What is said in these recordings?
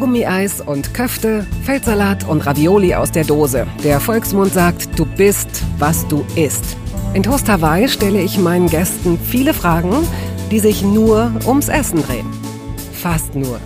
Kaugummi-Eis und Köfte, Feldsalat und Ravioli aus der Dose. Der Volksmund sagt, du bist, was du isst. In Toast Hawaii stelle ich meinen Gästen viele Fragen, die sich nur ums Essen drehen. Fast nur.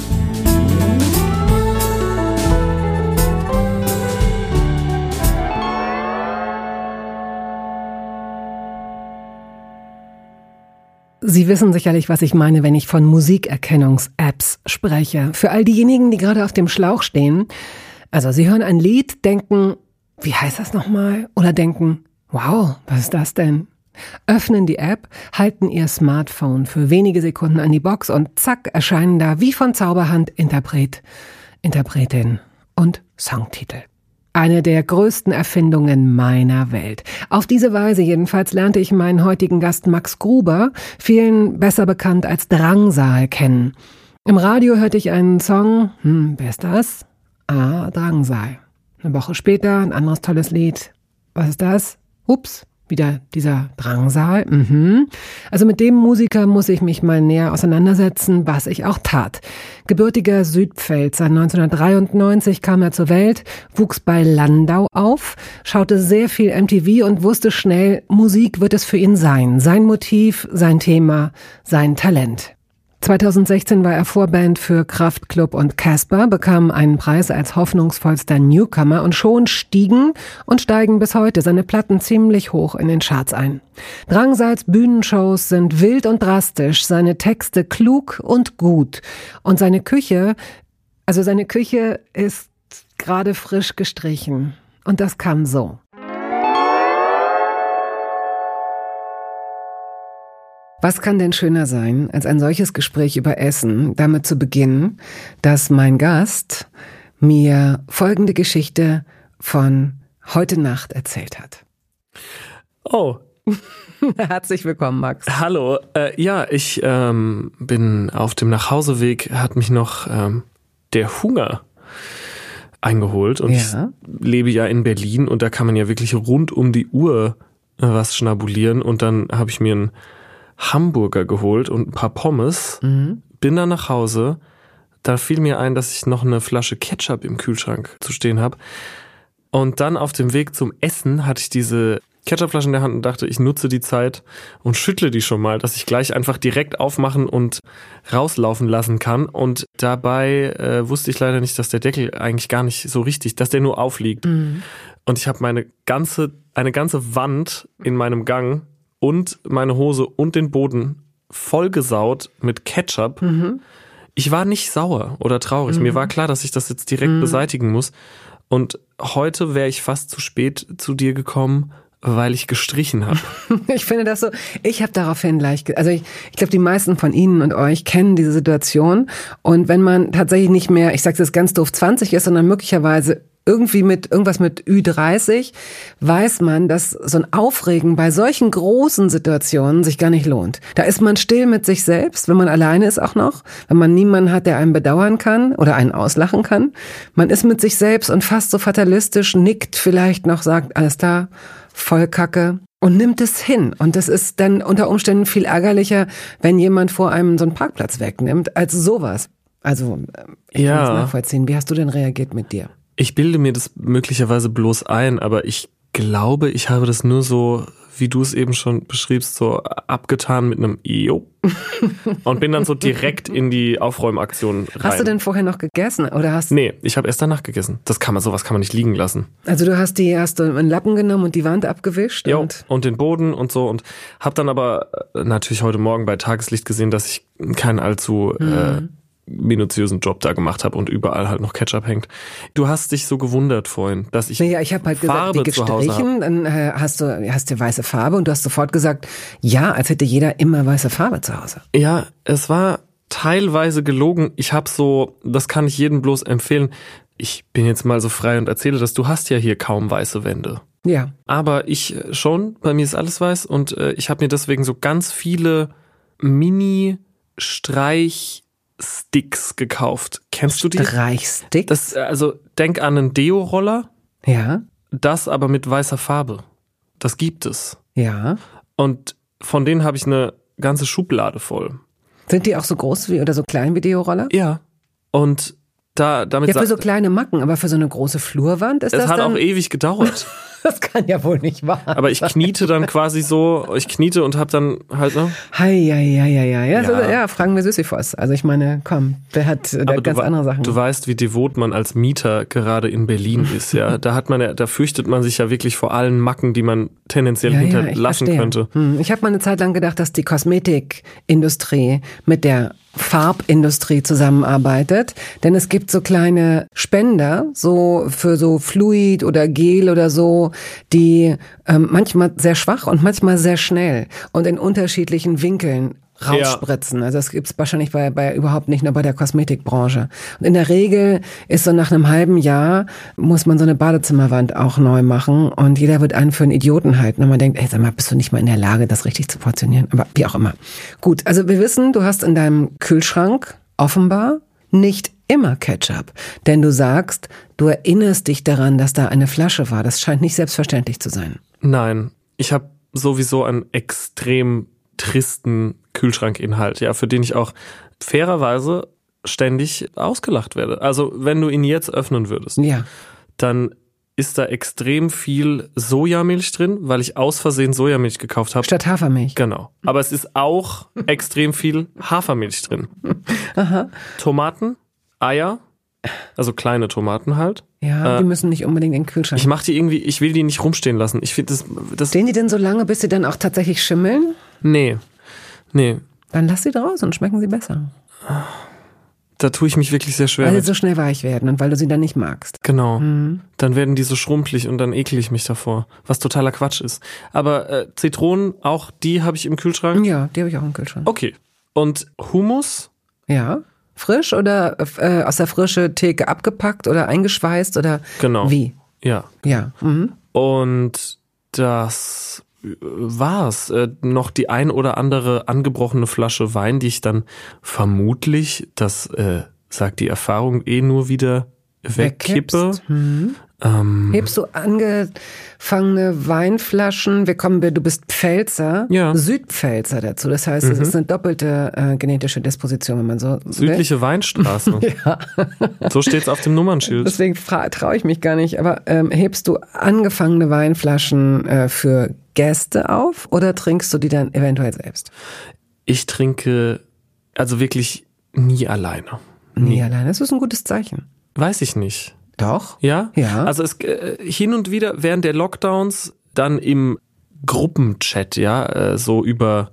Sie wissen sicherlich, was ich meine, wenn ich von Musikerkennungs-Apps spreche. Für all diejenigen, die gerade auf dem Schlauch stehen. Also Sie hören ein Lied, denken, wie heißt das nochmal? Oder denken, wow, was ist das denn? Öffnen die App, halten Ihr Smartphone für wenige Sekunden an die Box und zack, erscheinen da wie von Zauberhand Interpret, Interpretin und Songtitel. Eine der größten Erfindungen meiner Welt. Auf diese Weise jedenfalls lernte ich meinen heutigen Gast Max Gruber, vielen besser bekannt als Drangsal, kennen. Im Radio hörte ich einen Song, wer ist das? Ah, Drangsal. Eine Woche später ein anderes tolles Lied. Was ist das? Ups, wieder dieser Drangsal. Also mit dem Musiker muss ich mich mal näher auseinandersetzen, was ich auch tat. Gebürtiger Südpfälzer, 1993 kam er zur Welt, wuchs bei Landau auf, schaute sehr viel MTV und wusste schnell, Musik wird es für ihn sein. Sein Motiv, sein Thema, sein Talent. 2016 war er Vorband für Kraftklub und Casper, bekam einen Preis als hoffnungsvollster Newcomer und schon stiegen und steigen bis heute seine Platten ziemlich hoch in den Charts ein. Drangsals Bühnenshows sind wild und drastisch, seine Texte klug und gut. Und seine Küche ist gerade frisch gestrichen. Und das kam so. Was kann denn schöner sein, als ein solches Gespräch über Essen, damit zu beginnen, dass mein Gast mir folgende Geschichte von heute Nacht erzählt hat. Oh. Herzlich willkommen, Max. Hallo. Ich bin auf dem Nachhauseweg, hat mich noch der Hunger eingeholt. Und ich lebe ja in Berlin und da kann man ja wirklich rund um die Uhr was schnabulieren. Und dann habe ich mir einen Hamburger geholt und ein paar Pommes, bin dann nach Hause, da fiel mir ein, dass ich noch eine Flasche Ketchup im Kühlschrank zu stehen habe und dann auf dem Weg zum Essen hatte ich diese Ketchupflasche in der Hand und dachte, ich nutze die Zeit und schüttle die schon mal, dass ich gleich einfach direkt aufmachen und rauslaufen lassen kann und dabei wusste ich leider nicht, dass der Deckel eigentlich gar nicht so richtig, dass der nur aufliegt und ich habe eine ganze Wand in meinem Gang und meine Hose und den Boden vollgesaut mit Ketchup. Ich war nicht sauer oder traurig. Mir war klar, dass ich das jetzt direkt beseitigen muss. Und heute wäre ich fast zu spät zu dir gekommen, weil ich gestrichen habe. Ich finde das so, ich habe daraufhin ich glaube, die meisten von Ihnen und euch kennen diese Situation. Und wenn man tatsächlich nicht mehr, ich sage das ganz doof, 20 ist, sondern möglicherweise irgendwie mit irgendwas mit Ü30, weiß man, dass so ein Aufregen bei solchen großen Situationen sich gar nicht lohnt. Da ist man still mit sich selbst, wenn man alleine ist auch noch, wenn man niemanden hat, der einen bedauern kann oder einen auslachen kann. Man ist mit sich selbst und fast so fatalistisch, nickt vielleicht noch, sagt, alles da, voll Kacke und nimmt es hin. Und das ist dann unter Umständen viel ärgerlicher, wenn jemand vor einem so einen Parkplatz wegnimmt, als sowas. Also, ich kann das nachvollziehen. Wie hast du denn reagiert mit dir? Ich bilde mir das möglicherweise bloß ein, aber ich glaube, ich habe das nur so, wie du es eben schon beschriebst, so abgetan mit einem Jo und bin dann so direkt in die Aufräumaktion rein. Hast du denn vorher noch gegessen oder Nee, ich habe erst danach gegessen. Sowas kann man nicht liegen lassen. Also du hast einen Lappen genommen und die Wand abgewischt? Jo, und den Boden und so und habe dann aber natürlich heute Morgen bei Tageslicht gesehen, dass ich keinen allzu minutiösen Job da gemacht habe und überall halt noch Ketchup hängt. Du hast dich so gewundert vorhin, dass ich ich habe halt Farbe gesagt, die zu Hause gestrichen, dann hast du weiße Farbe und du hast sofort gesagt, ja, als hätte jeder immer weiße Farbe zu Hause. Ja, es war teilweise gelogen. Ich habe das kann ich jedem bloß empfehlen. Ich bin jetzt mal so frei und erzähle das. Du hast ja hier kaum weiße Wände. Ja. Aber ich schon, bei mir ist alles weiß und ich habe mir deswegen so ganz viele Mini-Streich-Sticks gekauft. Kennst du die? Streichsticks? Also denk an einen Deo-Roller. Ja. Das aber mit weißer Farbe. Das gibt es. Ja. Und von denen habe ich eine ganze Schublade voll. Sind die auch so groß oder so klein wie Deo-Roller? Ja. Und damit ja, für so kleine Macken, aber für so eine große Flurwand ist das hat dann... auch ewig gedauert. Das kann ja wohl nicht wahr sein. Aber ich kniete dann quasi so, und hab dann halt, ne? Ja, fragen wir Sisyphos. Also ich meine, komm, der hat ganz andere Sachen. Du weißt, wie devot man als Mieter gerade in Berlin ist, ja. Da fürchtet man sich ja wirklich vor allen Macken, die man tendenziell hinterlassen könnte. Ich habe mal eine Zeit lang gedacht, dass die Kosmetikindustrie mit der Farbindustrie zusammenarbeitet, denn es gibt so kleine Spender, so für so Fluid oder Gel oder so, die manchmal sehr schwach und manchmal sehr schnell und in unterschiedlichen Winkeln rausspritzen. Ja. Also das gibt's wahrscheinlich bei überhaupt nicht nur bei der Kosmetikbranche. Und in der Regel ist so nach einem halben Jahr muss man so eine Badezimmerwand auch neu machen und jeder wird einen für einen Idioten halten und man denkt, ey, sag mal, bist du nicht mal in der Lage, das richtig zu portionieren? Aber wie auch immer. Gut, also wir wissen, du hast in deinem Kühlschrank offenbar nicht immer Ketchup, denn du sagst, du erinnerst dich daran, dass da eine Flasche war. Das scheint nicht selbstverständlich zu sein. Nein, ich habe sowieso einen extrem tristen Kühlschrankinhalt, ja, für den ich auch fairerweise ständig ausgelacht werde. Also wenn du ihn jetzt öffnen würdest, dann ist da extrem viel Sojamilch drin, weil ich aus Versehen Sojamilch gekauft habe. Statt Hafermilch. Genau. Aber es ist auch extrem viel Hafermilch drin. Aha. Tomaten, Eier, also kleine Tomaten halt. Ja, die müssen nicht unbedingt in den Kühlschrank. Ich will die nicht rumstehen lassen. Ich finde das. Stehen die denn so lange, bis sie dann auch tatsächlich schimmeln? Nee. Dann lass sie draußen und schmecken sie besser. Da tue ich mich wirklich sehr schwer. Weil sie so schnell weich werden und weil du sie dann nicht magst. Genau. Dann werden die so schrumpelig und dann ekel ich mich davor. Was totaler Quatsch ist. Aber Zitronen, auch die habe ich im Kühlschrank? Ja, die habe ich auch im Kühlschrank. Okay. Und Hummus? Ja. Frisch oder aus der frischen Theke abgepackt oder eingeschweißt oder wie? Ja. Ja. Und das war's. Noch die ein oder andere angebrochene Flasche Wein, die ich dann vermutlich, das sagt die Erfahrung, nur wieder wegkippe. Hebst du angefangene Weinflaschen? Du bist Pfälzer, Südpfälzer dazu. Das heißt, es ist eine doppelte genetische Disposition, wenn man so Südliche Weinstraße. Ja. So steht's auf dem Nummernschild. Deswegen traue ich mich gar nicht. Aber hebst du angefangene Weinflaschen für Gäste auf oder trinkst du die dann eventuell selbst? Ich trinke also wirklich nie alleine. Nie alleine? Das ist ein gutes Zeichen. Weiß ich nicht. Doch? Ja? Ja. Also es hin und wieder während der Lockdowns dann im Gruppenchat, so über,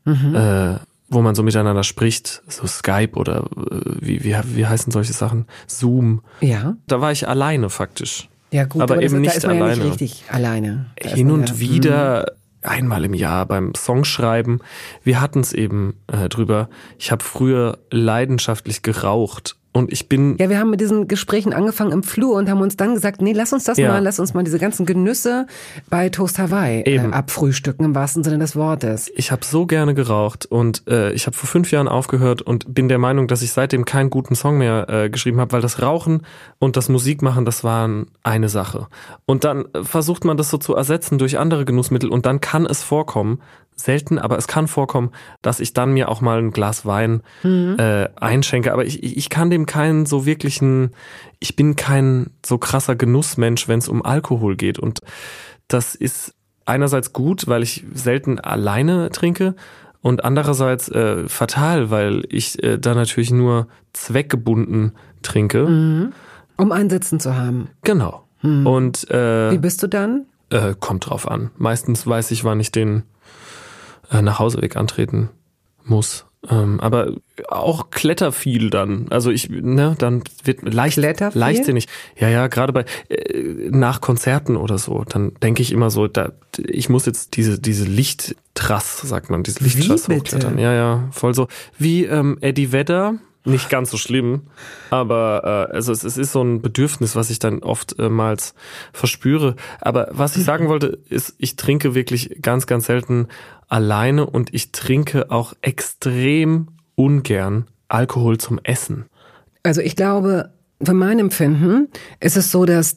wo man so miteinander spricht, so Skype oder wie heißen solche Sachen? Zoom. Ja. Da war ich alleine faktisch. Ja gut, aber eben nicht da ist man alleine. Ja nicht richtig alleine. Hin und wieder, einmal im Jahr beim Songschreiben. Wir hatten es eben drüber. Ich habe früher leidenschaftlich geraucht. Und wir haben mit diesen Gesprächen angefangen im Flur und haben uns dann gesagt, nee, lass uns mal diese ganzen Genüsse bei Toast Hawaii abfrühstücken, im wahrsten Sinne des Wortes. Ich habe so gerne geraucht und ich habe vor 5 Jahren aufgehört und bin der Meinung, dass ich seitdem keinen guten Song mehr geschrieben habe, weil das Rauchen und das Musikmachen, das waren eine Sache. Und dann versucht man das so zu ersetzen durch andere Genussmittel und dann kann es vorkommen, selten, aber es kann vorkommen, dass ich dann mir auch mal ein Glas Wein einschenke. Aber ich kann dem keinen so wirklichen, ich bin kein so krasser Genussmensch, wenn es um Alkohol geht. Und das ist einerseits gut, weil ich selten alleine trinke und andererseits fatal, weil ich da natürlich nur zweckgebunden trinke. Um einen Sitzen zu haben. Genau. Und wie bist du dann? Kommt drauf an. Meistens weiß ich, wann ich den Nachhauseweg antreten muss. Aber auch kletter viel dann. Also dann wird leichtsinnig. Ja, gerade bei nach Konzerten oder so, dann denke ich immer so, ich muss jetzt diese Lichttrass, sagt man, diese Lichttrass hochklettern. Ja, voll so. Wie Eddie Vedder. Nicht ganz so schlimm, aber also es ist so ein Bedürfnis, was ich dann oftmals verspüre. Aber was ich sagen wollte, ist, ich trinke wirklich ganz, ganz selten alleine und ich trinke auch extrem ungern Alkohol zum Essen. Also ich glaube, für mein Empfinden ist es so, dass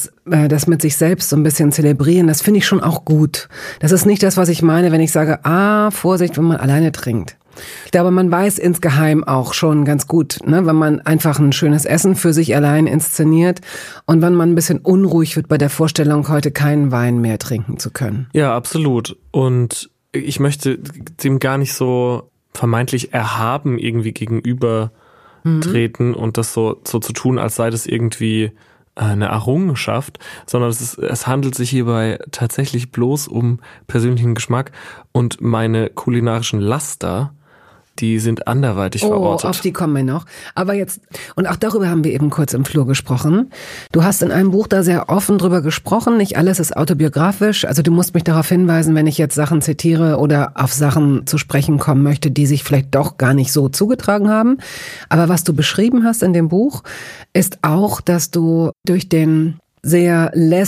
das mit sich selbst so ein bisschen zelebrieren, das finde ich schon auch gut. Das ist nicht das, was ich meine, wenn ich sage, Vorsicht, wenn man alleine trinkt. Ich glaube, man weiß insgeheim auch schon ganz gut, ne, wenn man einfach ein schönes Essen für sich allein inszeniert und wenn man ein bisschen unruhig wird bei der Vorstellung, heute keinen Wein mehr trinken zu können. Ja, absolut. Und ich möchte dem gar nicht so vermeintlich erhaben irgendwie gegenüber treten und das so zu tun, als sei das irgendwie eine Errungenschaft, sondern es handelt sich hierbei tatsächlich bloß um persönlichen Geschmack und meine kulinarischen Laster, die sind anderweitig verortet. Auf die kommen wir noch. Aber jetzt, und auch darüber haben wir eben kurz im Flur gesprochen. Du hast in einem Buch da sehr offen drüber gesprochen. Nicht alles ist autobiografisch. Also du musst mich darauf hinweisen, wenn ich jetzt Sachen zitiere oder auf Sachen zu sprechen kommen möchte, die sich vielleicht doch gar nicht so zugetragen haben. Aber was du beschrieben hast in dem Buch, ist auch, dass du durch den sehr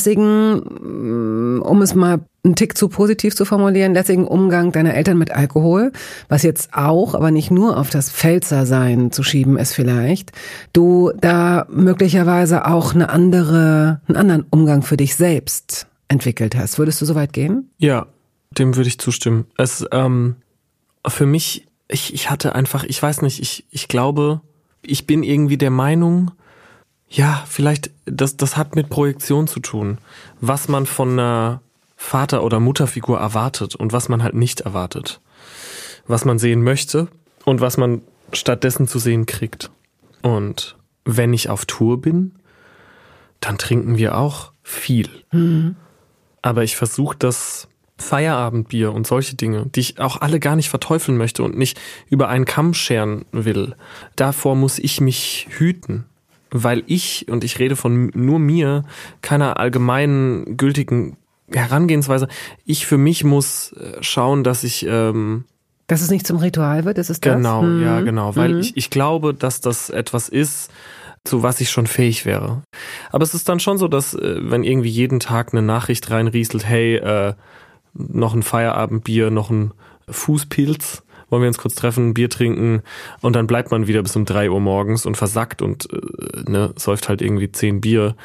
lässigen, um es mal einen Tick zu positiv zu formulieren, lässigen Umgang deiner Eltern mit Alkohol, was jetzt auch, aber nicht nur auf das Pfälzersein zu schieben ist vielleicht, du da möglicherweise auch einen anderen Umgang für dich selbst entwickelt hast. Würdest du so weit gehen? Ja, dem würde ich zustimmen. Es, für mich, ich hatte einfach, ich weiß nicht, ich glaube, ich bin irgendwie der Meinung, ja, vielleicht, das hat mit Projektion zu tun, was man von einer Vater- oder Mutterfigur erwartet und was man halt nicht erwartet. Was man sehen möchte und was man stattdessen zu sehen kriegt. Und wenn ich auf Tour bin, dann trinken wir auch viel. Mhm. Aber ich versuche das Feierabendbier und solche Dinge, die ich auch alle gar nicht verteufeln möchte und nicht über einen Kamm scheren will, davor muss ich mich hüten. Weil ich, und ich rede von nur mir, keiner allgemeinen gültigen Herangehensweise, ich für mich muss schauen, dass ich... dass es nicht zum Ritual wird, ist es das? Genau, ja, genau. Weil ich glaube, dass das etwas ist, zu was ich schon fähig wäre. Aber es ist dann schon so, dass wenn irgendwie jeden Tag eine Nachricht reinrieselt, hey, noch ein Feierabendbier, noch ein Fußpilz, wollen wir uns kurz treffen, Bier trinken und dann bleibt man wieder bis um 3 Uhr morgens und versackt und säuft halt irgendwie 10 Bier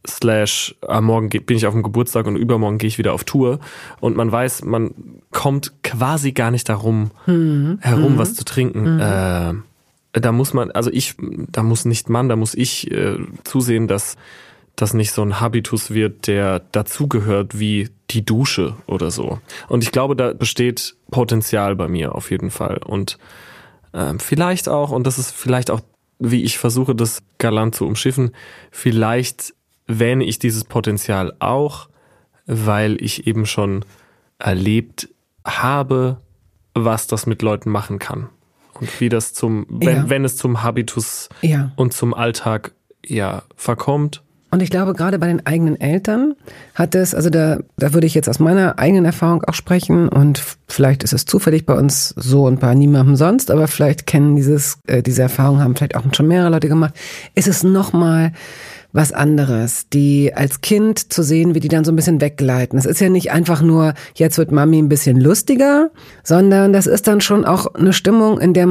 / am Morgen bin ich auf dem Geburtstag und übermorgen gehe ich wieder auf Tour und man weiß, man kommt quasi gar nicht darum herum, was zu trinken. Da muss man, da muss ich zusehen, dass das nicht so ein Habitus wird, der dazugehört wie die Dusche oder so. Und ich glaube, da besteht Potenzial bei mir auf jeden Fall. Und vielleicht auch, und das ist vielleicht auch, wie ich versuche, das galant zu umschiffen, vielleicht wähne ich dieses Potenzial auch, weil ich eben schon erlebt habe, was das mit Leuten machen kann. Und wie das wenn es zum Habitus und zum Alltag verkommt. Und ich glaube, gerade bei den eigenen Eltern hat es, also da würde ich jetzt aus meiner eigenen Erfahrung auch sprechen und vielleicht ist es zufällig bei uns so und bei niemandem sonst, aber vielleicht kennen diese Erfahrung, haben vielleicht auch schon mehrere Leute gemacht, ist es nochmal was anderes, die als Kind zu sehen, wie die dann so ein bisschen weggleiten. Es ist ja nicht einfach nur, jetzt wird Mami ein bisschen lustiger, sondern das ist dann schon auch eine Stimmung, in der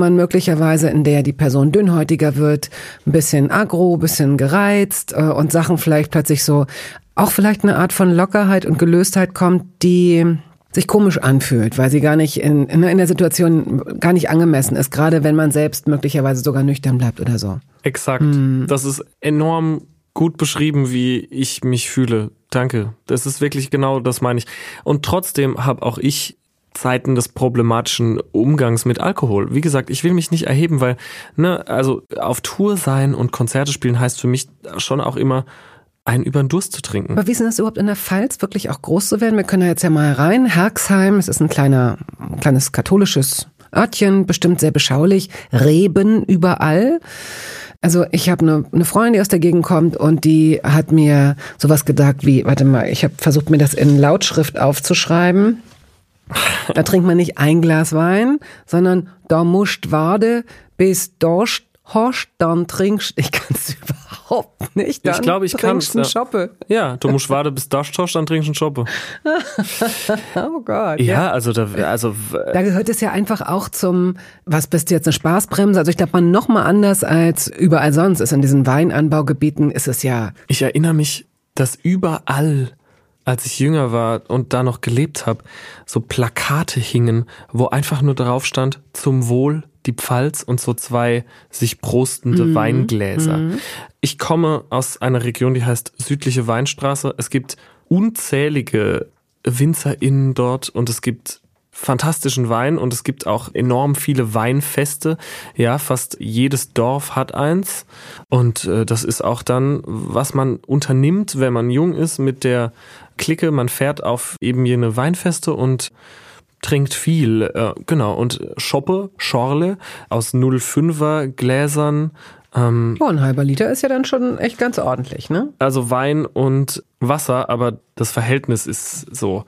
die Person dünnhäutiger wird, ein bisschen aggro, ein bisschen gereizt und Sachen vielleicht plötzlich so, auch vielleicht eine Art von Lockerheit und Gelöstheit kommt, die sich komisch anfühlt, weil sie gar nicht in der Situation gar nicht angemessen ist, gerade wenn man selbst möglicherweise sogar nüchtern bleibt oder so. Exakt. Das ist enorm gut beschrieben, wie ich mich fühle. Danke. Das ist wirklich genau, das meine ich. Und trotzdem habe auch ich Zeiten des problematischen Umgangs mit Alkohol. Wie gesagt, ich will mich nicht erheben, weil, also auf Tour sein und Konzerte spielen heißt für mich schon auch immer, einen über den Durst zu trinken. Aber wie ist denn das überhaupt in der Pfalz, wirklich auch groß zu werden? Wir können da jetzt ja mal rein. Herxheim, es ist ein kleines katholisches Örtchen, bestimmt sehr beschaulich. Reben überall. Also ich habe eine Freundin, die aus der Gegend kommt und die hat mir sowas gesagt wie, warte mal, ich habe versucht, mir das in Lautschrift aufzuschreiben. Da trinkt man nicht ein Glas Wein, sondern da musst warte, bis Durst hast, dann trinkst. Ich kann es überhaupt nicht. Dann ich glaube, ich kann es. Schoppe. Ja, du musst warten, bis Durst hast, dann trinkst du einen Schoppe. Oh Gott. Ja, da gehört es ja einfach auch zum, was bist du jetzt, eine Spaßbremse? Also ich glaube, man noch mal anders als überall sonst ist in diesen Weinanbaugebieten, ist es ja. Ich erinnere mich, dass überall als ich jünger war und da noch gelebt habe, so Plakate hingen, wo einfach nur drauf stand, zum Wohl die Pfalz und so 2 sich prostende Weingläser. Ich komme aus einer Region, die heißt Südliche Weinstraße. Es gibt unzählige WinzerInnen dort und es gibt fantastischen Wein und es gibt auch enorm viele Weinfeste. Ja, fast jedes Dorf hat eins und das ist auch dann, was man unternimmt, wenn man jung ist mit der Clique. Man fährt auf eben jene Weinfeste und trinkt viel, genau, und Schorle aus 0,5er Gläsern. Ein halber Liter ist ja dann schon echt ganz ordentlich, ne? Also Wein und Wasser, aber das Verhältnis ist so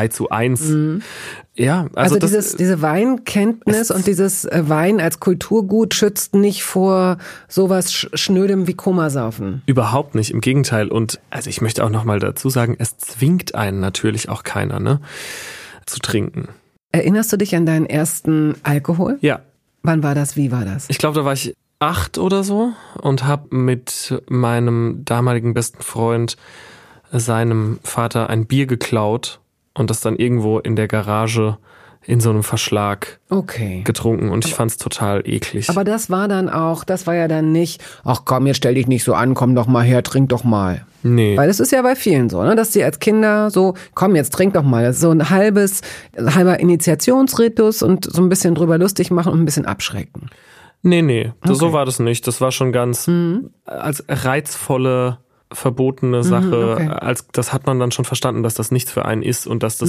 3:1. Ja, also diese Weinkenntnis und dieses Wein als Kulturgut schützt nicht vor sowas Schnödem wie Komasaufen. Überhaupt nicht, im Gegenteil. Und also ich möchte auch nochmal dazu sagen, es zwingt einen natürlich auch keiner, ne, zu trinken. Erinnerst du dich an deinen ersten Alkohol? Ja. Wann war das? Wie war das? Ich glaube, da war ich 8 oder so und habe mit meinem damaligen besten Freund seinem Vater ein Bier geklaut und das dann irgendwo in der Garage in so einem Verschlag getrunken und ich fand's total eklig. Aber das war ja dann nicht, ach komm, jetzt stell dich nicht so an, komm doch mal her, trink doch mal. Nee. Weil es ist ja bei vielen so, ne, dass die als Kinder so, komm, jetzt trink doch mal. Das ist so ein halber Initiationsritus und so ein bisschen drüber lustig machen und ein bisschen abschrecken. Nee, so war das nicht. Das war schon ganz als reizvolle, verbotene Sache. Das hat man dann schon verstanden, dass das nichts für einen ist und dass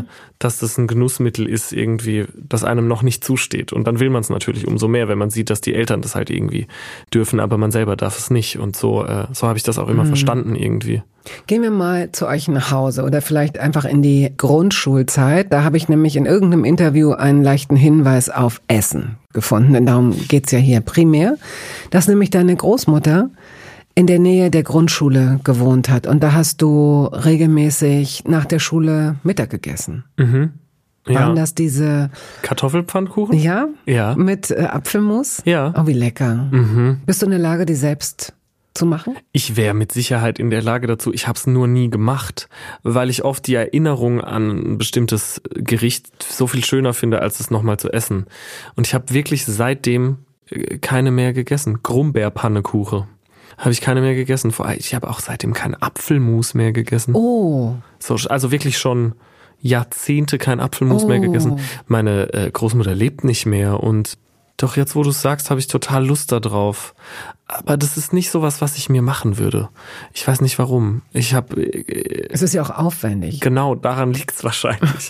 das ein Genussmittel ist irgendwie, das einem noch nicht zusteht. Und dann will man es natürlich umso mehr, wenn man sieht, dass die Eltern das halt irgendwie dürfen, aber man selber darf es nicht. Und so habe ich das auch immer verstanden irgendwie. Gehen wir mal zu euch nach Hause oder vielleicht einfach in die Grundschulzeit. Da habe ich nämlich in irgendeinem Interview einen leichten Hinweis auf Essen gefunden. Denn darum geht's ja hier primär. Dass nämlich deine Großmutter in der Nähe der Grundschule gewohnt hat. Und da hast du regelmäßig nach der Schule Mittag gegessen. Mhm. Ja. Waren das diese Kartoffelpfannkuchen? Ja? Ja. Mit Apfelmus? Ja. Oh, wie lecker. Mhm. Bist du in der Lage, die selbst zu machen? Ich wäre mit Sicherheit in der Lage dazu. Ich habe es nur nie gemacht, weil ich oft die Erinnerung an ein bestimmtes Gericht so viel schöner finde, als es nochmal zu essen. Und ich habe wirklich seitdem keine mehr gegessen. Grumbeerpannekuche habe ich keine mehr gegessen. Ich habe auch seitdem kein Apfelmus mehr gegessen. Oh. So, also wirklich schon Jahrzehnte kein Apfelmus mehr gegessen. Meine Großmutter lebt nicht mehr und doch jetzt, wo du es sagst, habe ich total Lust da drauf. Aber das ist nicht sowas, was ich mir machen würde. Ich weiß nicht warum. Es ist ja auch aufwendig. Genau, daran liegt's wahrscheinlich.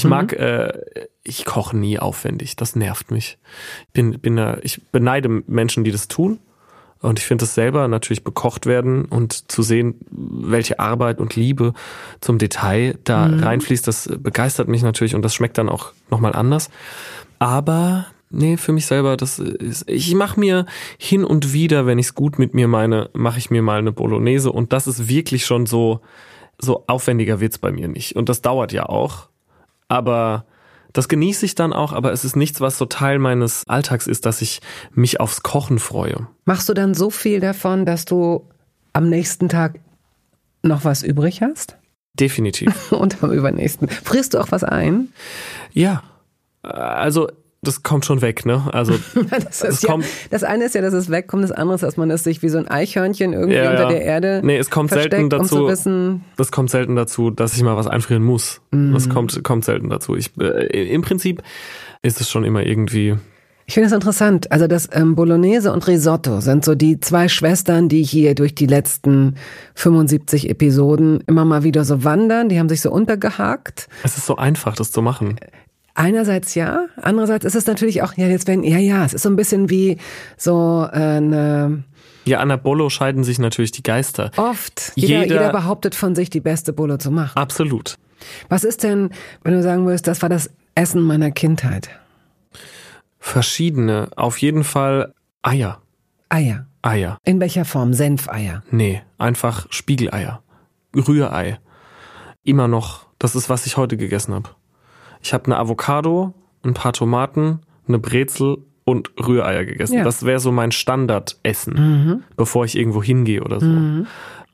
Ich koche nie aufwendig. Das nervt mich. Ich beneide Menschen, die das tun. Und ich finde es selber natürlich bekocht werden und zu sehen, welche Arbeit und Liebe zum Detail da reinfließt, das begeistert mich natürlich und das schmeckt dann auch nochmal anders. Aber nee, für mich selber, ich mache mir hin und wieder, wenn ich es gut mit mir meine, mache ich mir mal eine Bolognese und das ist wirklich schon so aufwendiger wird's bei mir nicht. Und das dauert ja auch, aber das genieße ich dann auch, aber es ist nichts, was so Teil meines Alltags ist, dass ich mich aufs Kochen freue. Machst du dann so viel davon, dass du am nächsten Tag noch was übrig hast? Definitiv. Und am übernächsten. Frisst du auch was ein? Ja, also das kommt schon weg, ne? Also das eine ist ja, dass es wegkommt, das andere ist, dass man es sich wie so ein Eichhörnchen irgendwie unter der Erde es kommt selten dazu, um zu wissen. Das kommt selten dazu, dass ich mal was einfrieren muss. Das kommt selten dazu. Im Prinzip ist es schon immer irgendwie. Ich finde es interessant. Also das Bolognese und Risotto sind so die 2 Schwestern, die hier durch die letzten 75 Episoden immer mal wieder so wandern. Die haben sich so untergehakt. Es ist so einfach, das zu machen. Einerseits ja, andererseits ist es natürlich auch, es ist so ein bisschen wie so eine... Ja, an der Bolo scheiden sich natürlich die Geister. Oft. Jeder behauptet von sich, die beste Bolo zu machen. Absolut. Was ist denn, wenn du sagen würdest, das war das Essen meiner Kindheit? Verschiedene. Auf jeden Fall Eier. Eier. In welcher Form? Senfeier? Nee, einfach Spiegeleier. Rührei. Immer noch. Das ist, was ich heute gegessen habe. Ich habe eine Avocado, ein paar Tomaten, eine Brezel und Rühreier gegessen. Ja. Das wäre so mein Standardessen, bevor ich irgendwo hingehe oder so.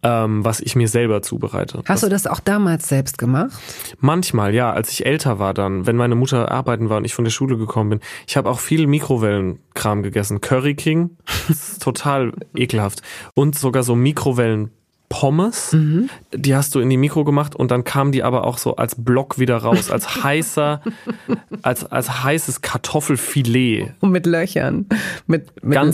was ich mir selber zubereite. Hast du das auch damals selbst gemacht? Manchmal, ja. Als ich älter war dann, wenn meine Mutter arbeiten war und ich von der Schule gekommen bin. Ich habe auch viel Mikrowellenkram gegessen. Curry King, das ist total ekelhaft. Und sogar so Mikrowellenpommes, die hast du in die Mikro gemacht und dann kamen die aber auch so als Block wieder raus, als heißes Kartoffelfilet. Und mit Löchern, mit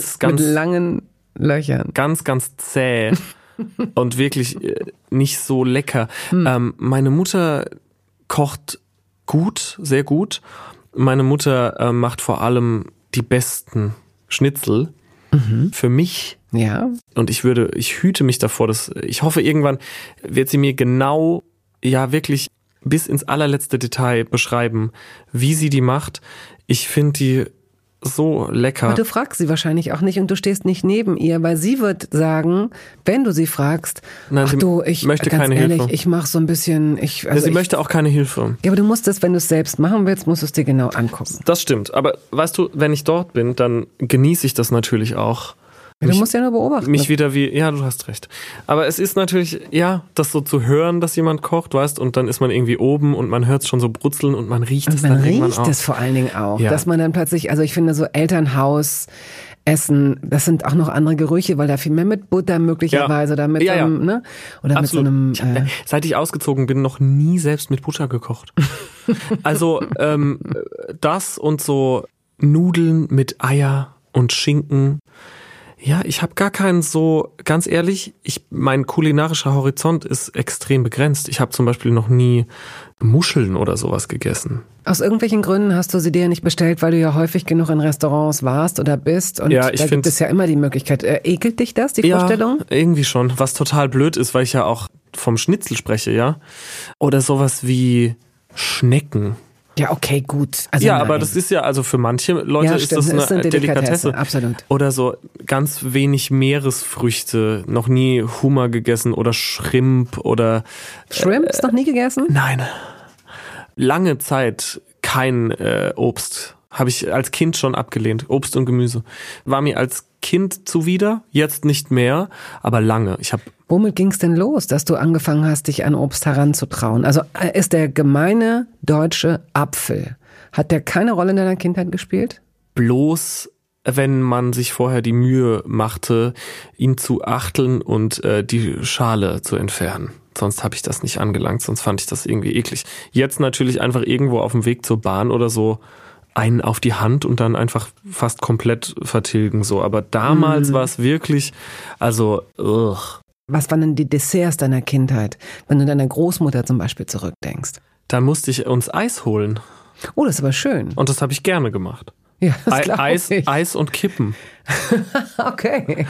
langen Löchern. Ganz, ganz zäh. Und wirklich nicht so lecker. Meine Mutter kocht gut, sehr gut. Meine Mutter macht vor allem die besten Schnitzel für mich. Ja. Und ich hüte mich davor, ich hoffe, irgendwann wird sie mir genau, ja wirklich bis ins allerletzte Detail beschreiben, wie sie die macht. Ich finde die so lecker. Aber du fragst sie wahrscheinlich auch nicht und du stehst nicht neben ihr, weil sie wird sagen, wenn du sie fragst, nein, ich möchte ganz keine ehrlich, Hilfe. Ich mache so ein bisschen... sie möchte auch keine Hilfe. Ja, aber du musst es, wenn du es selbst machen willst, musst du es dir genau angucken. Das stimmt, aber weißt du, wenn ich dort bin, dann genieße ich das natürlich auch. Du musst ja nur beobachten. Mich wieder ja, du hast recht. Aber es ist natürlich, ja, das so zu hören, dass jemand kocht, weißt, und dann ist man irgendwie oben und man hört es schon so brutzeln und man riecht es dann irgendwann auch. Man riecht es vor allen Dingen auch, ja. Dass man dann plötzlich, also ich finde so Elternhaus Essen, das sind auch noch andere Gerüche, weil da viel mehr mit Butter möglicherweise oder mit so einem, ne? Oder absolut. Mit so einem. Seit ich ausgezogen bin, noch nie selbst mit Butter gekocht. Also das und so Nudeln mit Eier und Schinken. Ja, ich habe gar keinen so, ganz ehrlich, mein kulinarischer Horizont ist extrem begrenzt. Ich habe zum Beispiel noch nie Muscheln oder sowas gegessen. Aus irgendwelchen Gründen hast du sie dir nicht bestellt, weil du ja häufig genug in Restaurants warst oder bist. Und ja, da gibt es ja immer die Möglichkeit. Ekelt dich das, die Vorstellung? Ja, irgendwie schon. Was total blöd ist, weil ich ja auch vom Schnitzel spreche, ja. Oder sowas wie Schnecken. Ja, okay, gut. Also ja, nein. Aber das ist ja, also für manche Leute ist das eine Delikatesse. Absolut. Oder so ganz wenig Meeresfrüchte, noch nie Hummer gegessen oder Shrimp oder... Shrimps noch nie gegessen? Nein. Lange Zeit kein Obst. Habe ich als Kind schon abgelehnt. Obst und Gemüse. War mir als Kind zuwider, jetzt nicht mehr, aber lange. Womit ging es denn los, dass du angefangen hast, dich an Obst heranzutrauen? Also ist der gemeine deutsche Apfel, hat der keine Rolle in deiner Kindheit gespielt? Bloß, wenn man sich vorher die Mühe machte, ihn zu achteln und die Schale zu entfernen. Sonst habe ich das nicht angelangt, sonst fand ich das irgendwie eklig. Jetzt natürlich einfach irgendwo auf dem Weg zur Bahn oder so einen auf die Hand und dann einfach fast komplett vertilgen. So. Aber damals war es wirklich, also, Was waren denn die Desserts deiner Kindheit, wenn du deiner Großmutter zum Beispiel zurückdenkst? Da musste ich uns Eis holen. Oh, das ist aber schön. Und das habe ich gerne gemacht. Ja, das glaub ich. Eis und Kippen. Okay.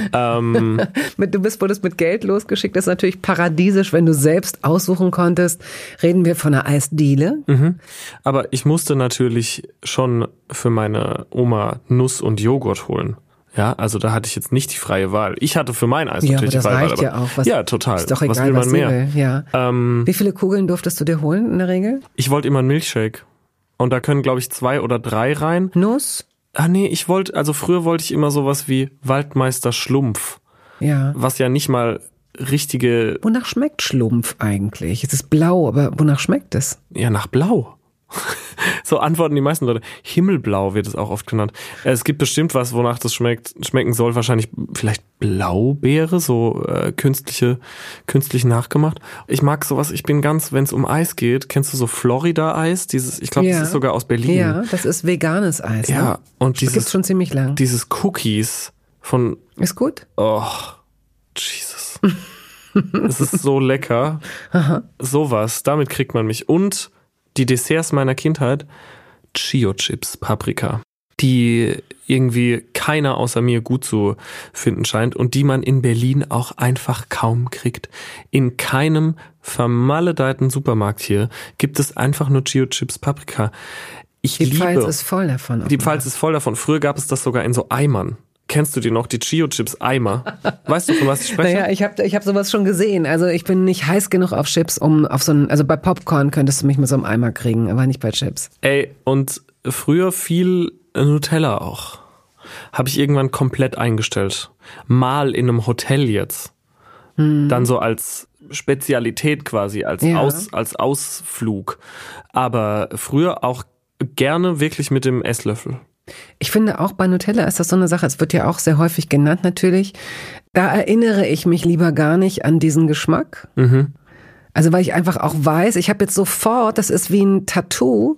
Du wurdest mit Geld losgeschickt. Das ist natürlich paradiesisch, wenn du selbst aussuchen konntest. Reden wir von einer Eisdiele? Mhm. Aber ich musste natürlich schon für meine Oma Nuss und Joghurt holen. Ja, also da hatte ich jetzt nicht die freie Wahl. Ich hatte für mein Eis natürlich die freie Wahl. Ja, aber das reicht ja auch. Ja, total. Ist doch egal, was will man mehr? Will. Ja. Wie viele Kugeln durftest du dir holen in der Regel? Ich wollte immer einen Milchshake. Und da können, glaube ich, 2 oder 3 rein. Nuss? Nee, früher wollte ich immer sowas wie Waldmeister Schlumpf. Ja. Was ja nicht mal richtige... Wonach schmeckt Schlumpf eigentlich? Es ist blau, aber wonach schmeckt es? Ja, nach Blau. So antworten die meisten Leute. Himmelblau wird es auch oft genannt. Es gibt bestimmt was, wonach das schmecken soll. Wahrscheinlich vielleicht Blaubeere, so künstlich nachgemacht. Ich mag sowas, ich bin ganz, wenn es um Eis geht, kennst du so Florida-Eis? Ich glaube, das ist sogar aus Berlin. Ja, das ist veganes Eis. Ja, ne? und das gibt's schon ziemlich lang. Dieses Cookies von... Ist gut? Oh, Jesus. Es ist so lecker. Aha. Sowas, damit kriegt man mich. Und die Desserts meiner Kindheit, Chio-Chips, Paprika, die irgendwie keiner außer mir gut zu finden scheint und die man in Berlin auch einfach kaum kriegt. In keinem vermaledeiten Supermarkt hier gibt es einfach nur Chio-Chips, Paprika. Die Pfalz ist voll davon. Die Pfalz ist voll davon. Früher gab es das sogar in so Eimern. Kennst du die noch, die Chio-Chips-Eimer? Weißt du, von was ich spreche? Naja, ich hab sowas schon gesehen. Also ich bin nicht heiß genug auf Chips, also bei Popcorn könntest du mich mit so einem Eimer kriegen, aber nicht bei Chips. Ey, und früher viel Nutella auch. Habe ich irgendwann komplett eingestellt. Mal in einem Hotel jetzt. Dann so als Spezialität quasi, als Ausflug. Aber früher auch gerne wirklich mit dem Esslöffel. Ich finde auch bei Nutella ist das so eine Sache, es wird ja auch sehr häufig genannt natürlich. Da erinnere ich mich lieber gar nicht an diesen Geschmack. Also weil ich einfach auch weiß, ich habe jetzt sofort, das ist wie ein Tattoo,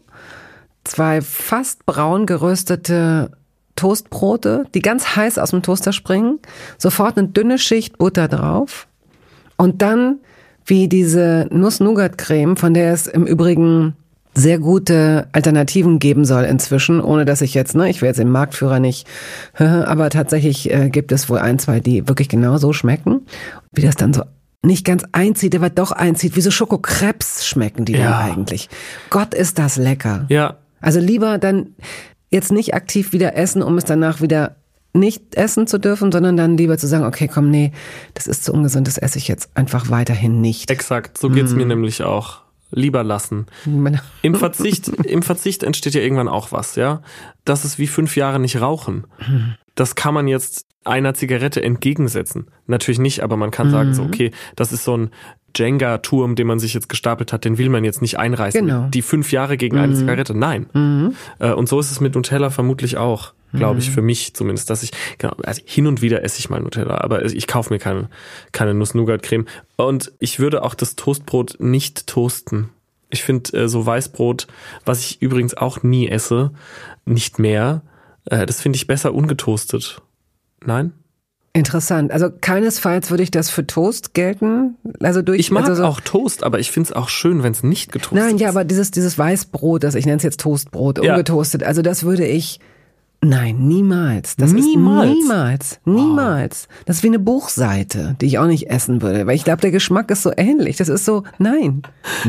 2 fast braun geröstete Toastbrote, die ganz heiß aus dem Toaster springen, sofort eine dünne Schicht Butter drauf und dann wie diese Nuss-Nougat-Creme, von der es im Übrigen sehr gute Alternativen geben soll inzwischen, ohne dass ich jetzt, ich will jetzt den Marktführer nicht, aber tatsächlich gibt es wohl 1, 2, die wirklich genau so schmecken. Wie das dann so nicht ganz einzieht, aber doch einzieht, wie so Schokokrebs schmecken die dann eigentlich. Gott, ist das lecker. Ja. Also lieber dann jetzt nicht aktiv wieder essen, um es danach wieder nicht essen zu dürfen, sondern dann lieber zu sagen, okay, komm, nee, das ist zu ungesund, das esse ich jetzt einfach weiterhin nicht. Exakt, so geht's mir nämlich auch. Lieber lassen. Im Verzicht entsteht ja irgendwann auch was, ja. Das ist wie 5 Jahre nicht rauchen. Das kann man jetzt einer Zigarette entgegensetzen. Natürlich nicht, aber man kann sagen so, okay, das ist so ein Jenga-Turm, den man sich jetzt gestapelt hat, den will man jetzt nicht einreißen. Genau. Die 5 Jahre gegen eine Zigarette, nein. Und so ist es mit Nutella vermutlich auch, glaube ich, für mich zumindest, dass also hin und wieder esse ich mal Nutella, aber ich kaufe mir keine Nuss-Nougat-Creme. Und ich würde auch das Toastbrot nicht toasten. Ich finde so Weißbrot, was ich übrigens auch nie esse, nicht mehr, das finde ich besser ungetoastet. Nein? Interessant. Also keinesfalls würde ich das für Toast gelten. Also ich mag auch Toast, aber ich finde es auch schön, wenn es nicht getoastet ist. Nein, ja, aber dieses Weißbrot, ich nenne es jetzt Toastbrot, ungetoastet, also das würde ich... Nein, niemals. Das niemals? Ist niemals. Das ist wie eine Buchseite, die ich auch nicht essen würde, weil ich glaube, der Geschmack ist so ähnlich. Das ist so, nein.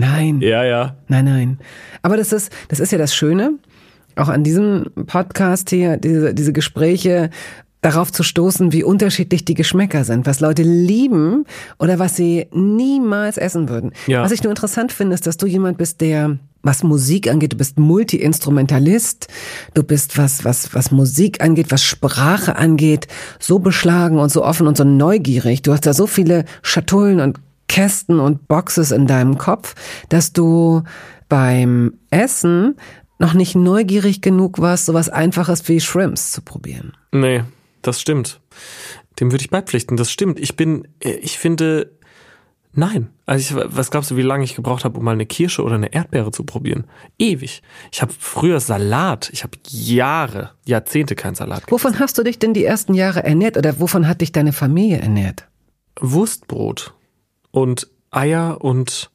Ja. Nein. Aber das ist ja das Schöne, auch an diesem Podcast hier, diese Gespräche, darauf zu stoßen, wie unterschiedlich die Geschmäcker sind, was Leute lieben oder was sie niemals essen würden. Ja. Was ich nur interessant finde, ist, dass du jemand bist, der, was Musik angeht, du bist Multi-Instrumentalist, du bist, was Musik angeht, was Sprache angeht, so beschlagen und so offen und so neugierig. Du hast da so viele Schatullen und Kästen und Boxes in deinem Kopf, dass du beim Essen noch nicht neugierig genug warst, sowas Einfaches wie Shrimps zu probieren. Nee. Das stimmt. Dem würde ich beipflichten. Das stimmt. Ich finde, nein. Also was glaubst du, wie lange ich gebraucht habe, um mal eine Kirsche oder eine Erdbeere zu probieren? Ewig. Ich habe früher Salat. Ich habe Jahrzehnte keinen Salat gegessen. Wovon hast du dich denn die ersten Jahre ernährt oder wovon hat dich deine Familie ernährt? Wurstbrot und Eier und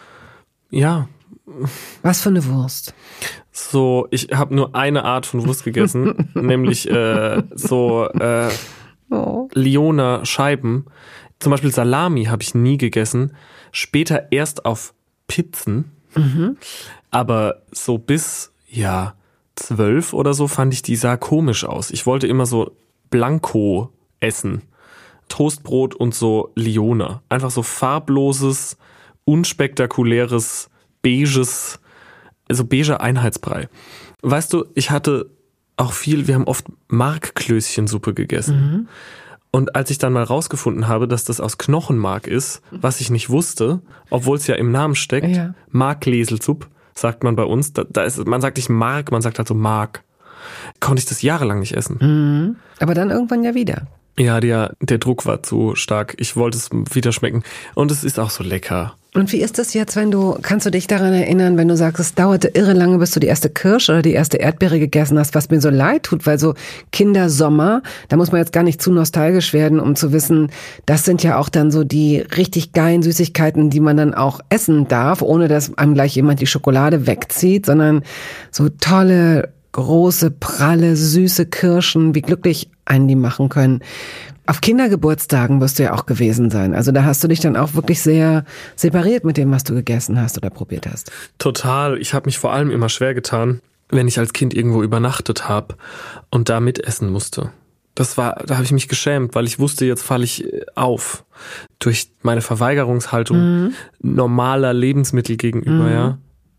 ja. Was für eine Wurst? So, ich habe nur eine Art von Wurst gegessen, nämlich Lyoner Scheiben. Zum Beispiel Salami habe ich nie gegessen. Später erst auf Pizzen. Aber so bis 12 oder so fand ich die sah komisch aus. Ich wollte immer so Blanco essen. Toastbrot und so Lyoner. Einfach so farbloses, unspektakuläres, beiges, also beiger Einheitsbrei. Weißt du, ich hatte auch wir haben oft Markklößchensuppe gegessen. Und als ich dann mal rausgefunden habe, dass das aus Knochenmark ist, was ich nicht wusste, obwohl es ja im Namen steckt, Markleselsuppe, sagt man bei uns. Man sagt nicht Mark, man sagt halt so Mark. Konnte ich das jahrelang nicht essen. Aber dann irgendwann ja wieder. Ja, der Druck war zu stark. Ich wollte es wieder schmecken. Und es ist auch so lecker. Und wie ist das jetzt, kannst du dich daran erinnern, wenn du sagst, es dauerte irre lange, bis du die erste Kirsche oder die erste Erdbeere gegessen hast, was mir so leid tut, weil so Kindersommer, da muss man jetzt gar nicht zu nostalgisch werden, um zu wissen, das sind ja auch dann so die richtig geilen Süßigkeiten, die man dann auch essen darf, ohne dass einem gleich jemand die Schokolade wegzieht, sondern so tolle, große, pralle, süße Kirschen, wie glücklich einen die machen können. Auf Kindergeburtstagen wirst du ja auch gewesen sein. Also da hast du dich dann auch wirklich sehr separiert mit dem, was du gegessen hast oder probiert hast. Total. Ich habe mich vor allem immer schwer getan, wenn ich als Kind irgendwo übernachtet habe und da mitessen musste. Da habe ich mich geschämt, weil ich wusste, jetzt falle ich auf. Durch meine Verweigerungshaltung normaler Lebensmittel gegenüber, ja.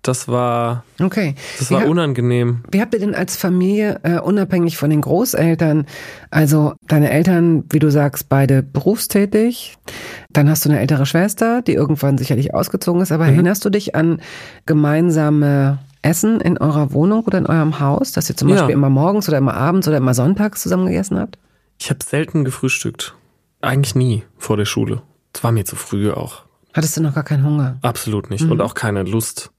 Das war okay. Unangenehm. Wie habt ihr denn als Familie, unabhängig von den Großeltern, also deine Eltern, wie du sagst, beide berufstätig, dann hast du eine ältere Schwester, die irgendwann sicherlich ausgezogen ist, aber erinnerst du dich an gemeinsame Essen in eurer Wohnung oder in eurem Haus, dass ihr zum Beispiel immer morgens oder immer abends oder immer sonntags zusammen gegessen habt? Ich habe selten gefrühstückt. Eigentlich nie vor der Schule. Es war mir zu früh auch. Hattest du noch gar keinen Hunger? Absolut nicht und auch keine Lust.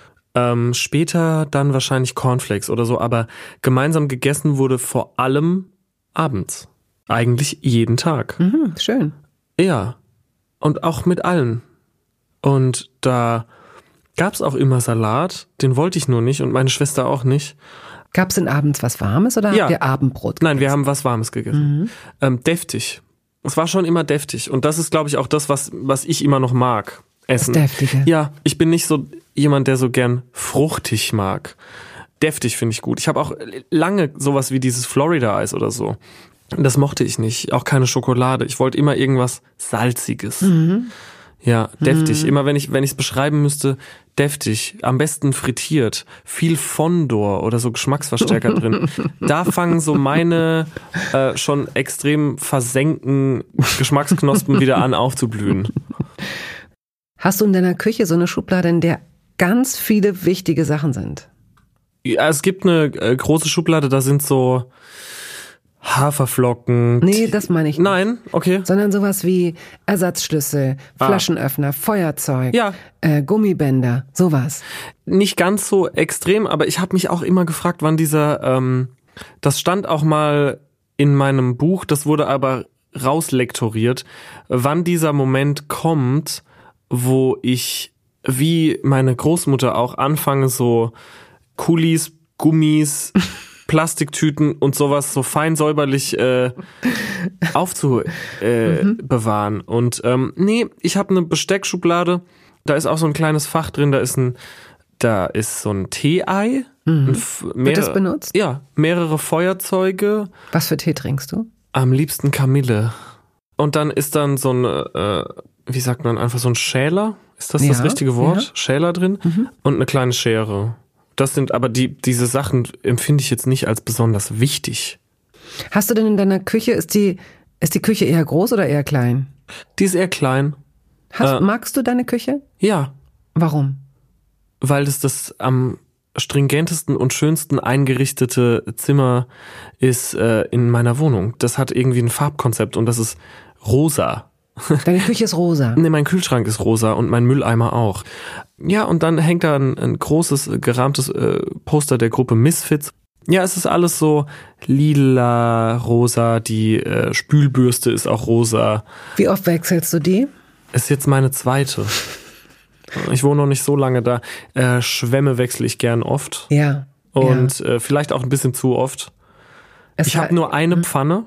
Später dann wahrscheinlich Cornflakes oder so, aber gemeinsam gegessen wurde vor allem abends. Eigentlich jeden Tag. Mhm, schön. Ja, und auch mit allen. Und da gab's auch immer Salat, den wollte ich nur nicht und meine Schwester auch nicht. Gab's denn abends was Warmes oder habt ihr Abendbrot gegessen? Nein, wir haben was Warmes gegessen. Deftig. Es war schon immer deftig und das ist, glaube ich, auch das, was ich immer noch mag. Essen. Das Deftige. Ja, ich bin nicht so jemand, der so gern fruchtig mag. Deftig finde ich gut. Ich habe auch lange sowas wie dieses Florida-Eis oder so. Das mochte ich nicht. Auch keine Schokolade. Ich wollte immer irgendwas Salziges. Mhm. Ja, deftig. Immer wenn ich es beschreiben müsste, deftig. Am besten frittiert. Viel Fondor oder so Geschmacksverstärker drin. Da fangen so meine schon extrem versenkten Geschmacksknospen wieder an aufzublühen. Hast du in deiner Küche so eine Schublade, in der ganz viele wichtige Sachen sind? Ja, es gibt eine große Schublade, da sind so Haferflocken. Nee, das meine ich nicht. Nein, okay. Sondern sowas wie Ersatzschlüssel, Flaschenöffner, Feuerzeug, Gummibänder, sowas. Nicht ganz so extrem, aber ich habe mich auch immer gefragt, wann dieser, das stand auch mal in meinem Buch, das wurde aber rauslektoriert, wann dieser Moment kommt, wo ich, wie meine Großmutter auch, anfange, so Kulis, Gummis, Plastiktüten und sowas so fein säuberlich aufzubewahren. Und nee, ich habe eine Besteckschublade, da ist auch so ein kleines Fach drin, da ist so ein Tee-Ei. Wird das benutzt? Ja, mehrere Feuerzeuge. Was für Tee trinkst du? Am liebsten Kamille. Und dann ist dann so ein, wie sagt man, einfach so ein Schäler? Ist das das richtige Wort? Ja. Schäler drin und eine kleine Schere. Das sind aber diese Sachen empfinde ich jetzt nicht als besonders wichtig. Hast du denn in deiner Küche, ist die Küche eher groß oder eher klein? Die ist eher klein. Magst du deine Küche? Ja. Warum? Weil das am stringentesten und schönsten eingerichtete Zimmer ist in meiner Wohnung. Das hat irgendwie ein Farbkonzept und das ist rosa. Deine Küche ist rosa? Nee, mein Kühlschrank ist rosa und mein Mülleimer auch. Ja, und dann hängt da ein großes, gerahmtes Poster der Gruppe Misfits. Ja, es ist alles so lila, rosa, die Spülbürste ist auch rosa. Wie oft wechselst du die? Ist jetzt meine zweite. Ich wohne noch nicht so lange da. Schwämme wechsle ich gern oft. Ja. Und vielleicht auch ein bisschen zu oft. Ich habe nur eine Pfanne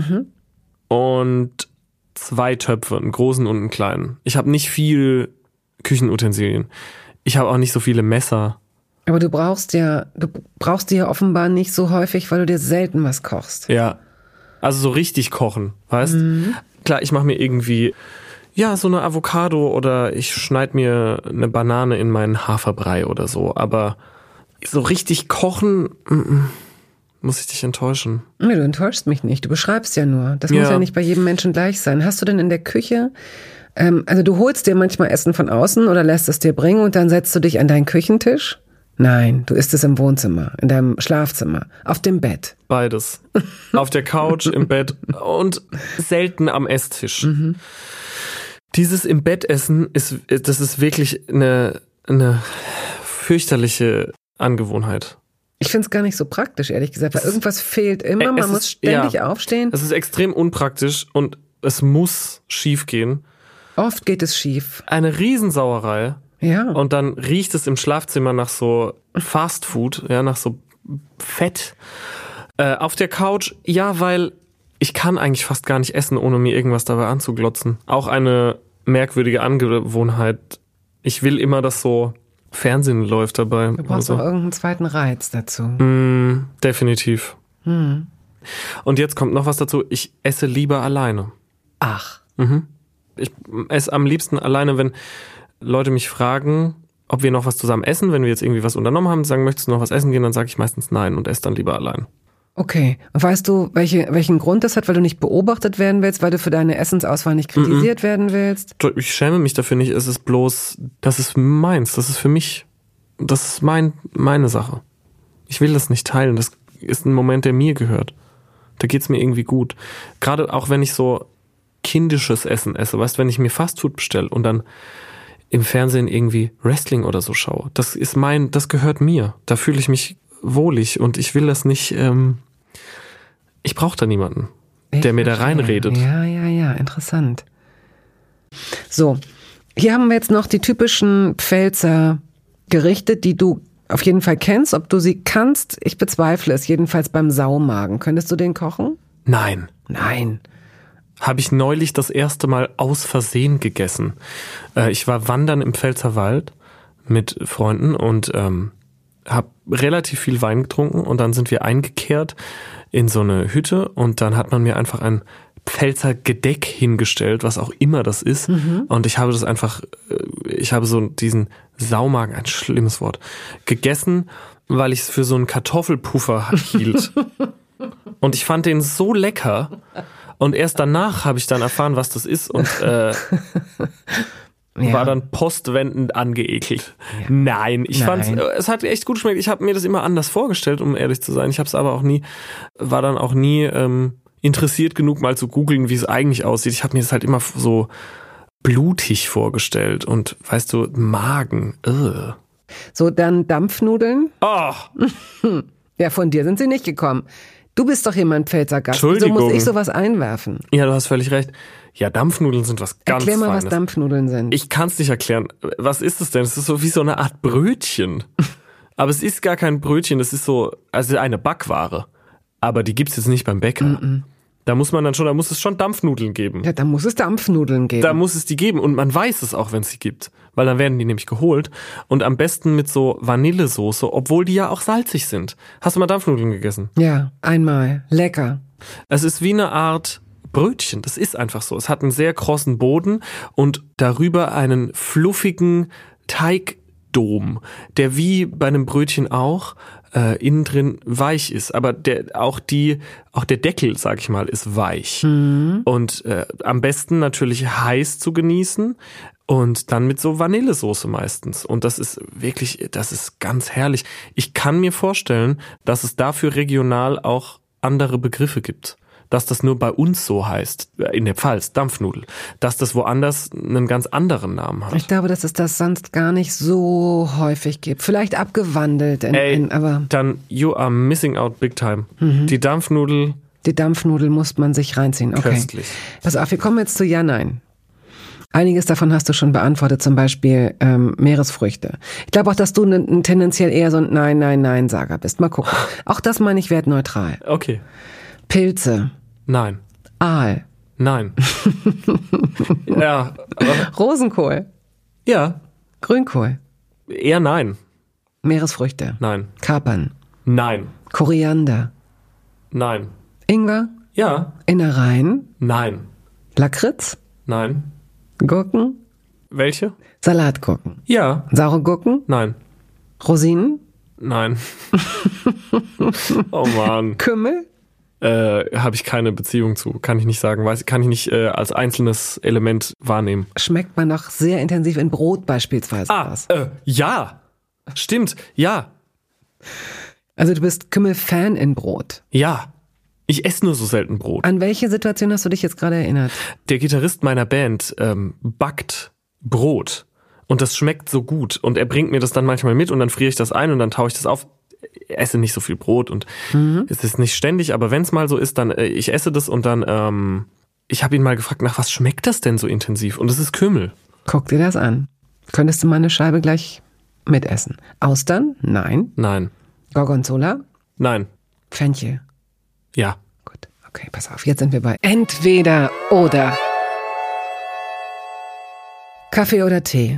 und 2 Töpfe, einen großen und einen kleinen. Ich habe nicht viel Küchenutensilien. Ich habe auch nicht so viele Messer. Aber du brauchst die ja offenbar nicht so häufig, weil du dir selten was kochst. Ja, also so richtig kochen, weißt? Klar, ich mache mir irgendwie so eine Avocado oder ich schneide mir eine Banane in meinen Haferbrei oder so. Aber so richtig kochen, muss ich dich enttäuschen. Nee, du enttäuschst mich nicht. Du beschreibst ja nur. Das muss ja nicht bei jedem Menschen gleich sein. Hast du denn in der Küche, also du holst dir manchmal Essen von außen oder lässt es dir bringen und dann setzt du dich an deinen Küchentisch? Nein, du isst es im Wohnzimmer, in deinem Schlafzimmer, auf dem Bett. Beides. Auf der Couch, im Bett und selten am Esstisch. Dieses im Bett essen das ist wirklich eine fürchterliche Angewohnheit. Ich finde es gar nicht so praktisch, ehrlich gesagt, weil irgendwas fehlt immer, man muss ständig aufstehen. Es ist extrem unpraktisch und es muss schief gehen. Oft geht es schief. Eine Riesensauerei. Ja. Und dann riecht es im Schlafzimmer nach so Fast Food, nach so Fett. Auf der Couch, weil ich kann eigentlich fast gar nicht essen, ohne mir irgendwas dabei anzuglotzen. Auch eine merkwürdige Angewohnheit. Ich will immer, dass so Fernsehen läuft dabei. Du brauchst auch irgendeinen zweiten Reiz dazu. Definitiv. Und jetzt kommt noch was dazu. Ich esse lieber alleine. Ach. Ich esse am liebsten alleine, wenn Leute mich fragen, ob wir noch was zusammen essen. Wenn wir jetzt irgendwie was unternommen haben, sagen, möchtest du noch was essen gehen, dann sage ich meistens nein und esse dann lieber allein. Okay. Und weißt du, welchen Grund das hat, weil du nicht beobachtet werden willst, weil du für deine Essensauswahl nicht kritisiert werden willst? Ich schäme mich dafür nicht. Es ist bloß, das ist meins, das ist für mich, das ist meine Sache. Ich will das nicht teilen. Das ist ein Moment, der mir gehört. Da geht's mir irgendwie gut. Gerade auch wenn ich so kindisches Essen esse, weißt du, wenn ich mir Fastfood bestelle und dann im Fernsehen irgendwie Wrestling oder so schaue. Das gehört mir. Da fühle ich mich wohlig und ich will das nicht, ich brauche da niemanden, der mir da reinredet. Ja, interessant. So, hier haben wir jetzt noch die typischen Pfälzer Gerichte, die du auf jeden Fall kennst. Ob du sie kannst, ich bezweifle es, jedenfalls beim Saumagen. Könntest du den kochen? Nein. Habe ich neulich das erste Mal aus Versehen gegessen. Ich war wandern im Pfälzerwald mit Freunden und habe relativ viel Wein getrunken und dann sind wir eingekehrt in so eine Hütte und dann hat man mir einfach ein Pfälzer Gedeck hingestellt, was auch immer das ist. Und ich habe so diesen Saumagen, ein schlimmes Wort, gegessen, weil ich es für so einen Kartoffelpuffer hielt. Und ich fand den so lecker. Und erst danach habe ich dann erfahren, was das ist und war dann postwendend angeekelt. Ja. Nein, es hat echt gut geschmeckt. Ich habe mir das immer anders vorgestellt, um ehrlich zu sein. Ich habe es aber war dann auch nie interessiert genug, mal zu googeln, wie es eigentlich aussieht. Ich habe mir das halt immer so blutig vorgestellt und, weißt du, Magen. So, dann Dampfnudeln. Oh. Ja, von dir sind sie nicht gekommen. Du bist doch jemand Pfälzer Gast. Entschuldigung. Wieso muss ich sowas einwerfen? Ja, du hast völlig recht. Ja, Dampfnudeln sind was ganz Feines. Erklär mal, was Dampfnudeln sind. Ich kann es nicht erklären. Was ist es denn? Es ist so wie so eine Art Brötchen. Aber es ist gar kein Brötchen, das ist so, also eine Backware. Aber die gibt's jetzt nicht beim Bäcker. Da muss es schon Dampfnudeln geben. Ja, da muss es Dampfnudeln geben. Da muss es die geben und man weiß es auch, wenn es sie gibt. Weil dann werden die nämlich geholt und am besten mit so Vanillesoße, obwohl die ja auch salzig sind. Hast du mal Dampfnudeln gegessen? Ja, einmal. Lecker. Es ist wie eine Art Brötchen, das ist einfach so. Es hat einen sehr krossen Boden und darüber einen fluffigen Teigdom, der wie bei einem Brötchen auch innen drin weich ist, aber auch der Deckel, sag ich mal, ist weich. Und am besten natürlich heiß zu genießen und dann mit so Vanillesoße meistens. Und das ist ganz herrlich. Ich kann mir vorstellen, dass es dafür regional auch andere Begriffe gibt. Dass das nur bei uns so heißt, in der Pfalz, Dampfnudel, dass das woanders einen ganz anderen Namen hat. Ich glaube, dass es das sonst gar nicht so häufig gibt. Vielleicht abgewandelt. Aber dann you are missing out big time. Die Dampfnudel muss man sich reinziehen. Okay. Köstlich. Pass auf, wir kommen jetzt zu Ja-Nein. Einiges davon hast du schon beantwortet, zum Beispiel Meeresfrüchte. Ich glaube auch, dass du tendenziell eher so ein Nein-Sager bist. Mal gucken. Auch das meine ich wertneutral. Okay. Pilze. Nein. Aal. Nein. Ja. Rosenkohl. Ja. Grünkohl. Eher nein. Meeresfrüchte. Nein. Kapern. Nein. Koriander. Nein. Ingwer. Ja. Innereien. Nein. Lakritz. Nein. Gurken. Welche? Salatgurken. Ja. Saure Gurken. Nein. Rosinen. Nein. Oh Mann. Kümmel. Habe ich keine Beziehung zu. Kann ich nicht sagen. Kann ich nicht als einzelnes Element wahrnehmen. Schmeckt man doch sehr intensiv in Brot beispielsweise. Ja. Stimmt. Ja. Also du bist Kümmel-Fan in Brot. Ja. Ich esse nur so selten Brot. An welche Situation hast du dich jetzt gerade erinnert? Der Gitarrist meiner Band backt Brot. Und das schmeckt so gut. Und er bringt mir das dann manchmal mit und dann friere ich das ein und dann taue ich das auf. Ich esse nicht so viel Brot und es ist nicht ständig, aber wenn es mal so ist, dann ich esse das und dann ich habe ihn mal gefragt, nach was schmeckt das denn so intensiv? Und es ist Kümmel. Guck dir das an. Könntest du mal eine Scheibe gleich mitessen? Austern? Nein. Nein. Gorgonzola? Nein. Fenchel? Ja. Gut, okay, pass auf. Jetzt sind wir bei entweder oder. Kaffee oder Tee?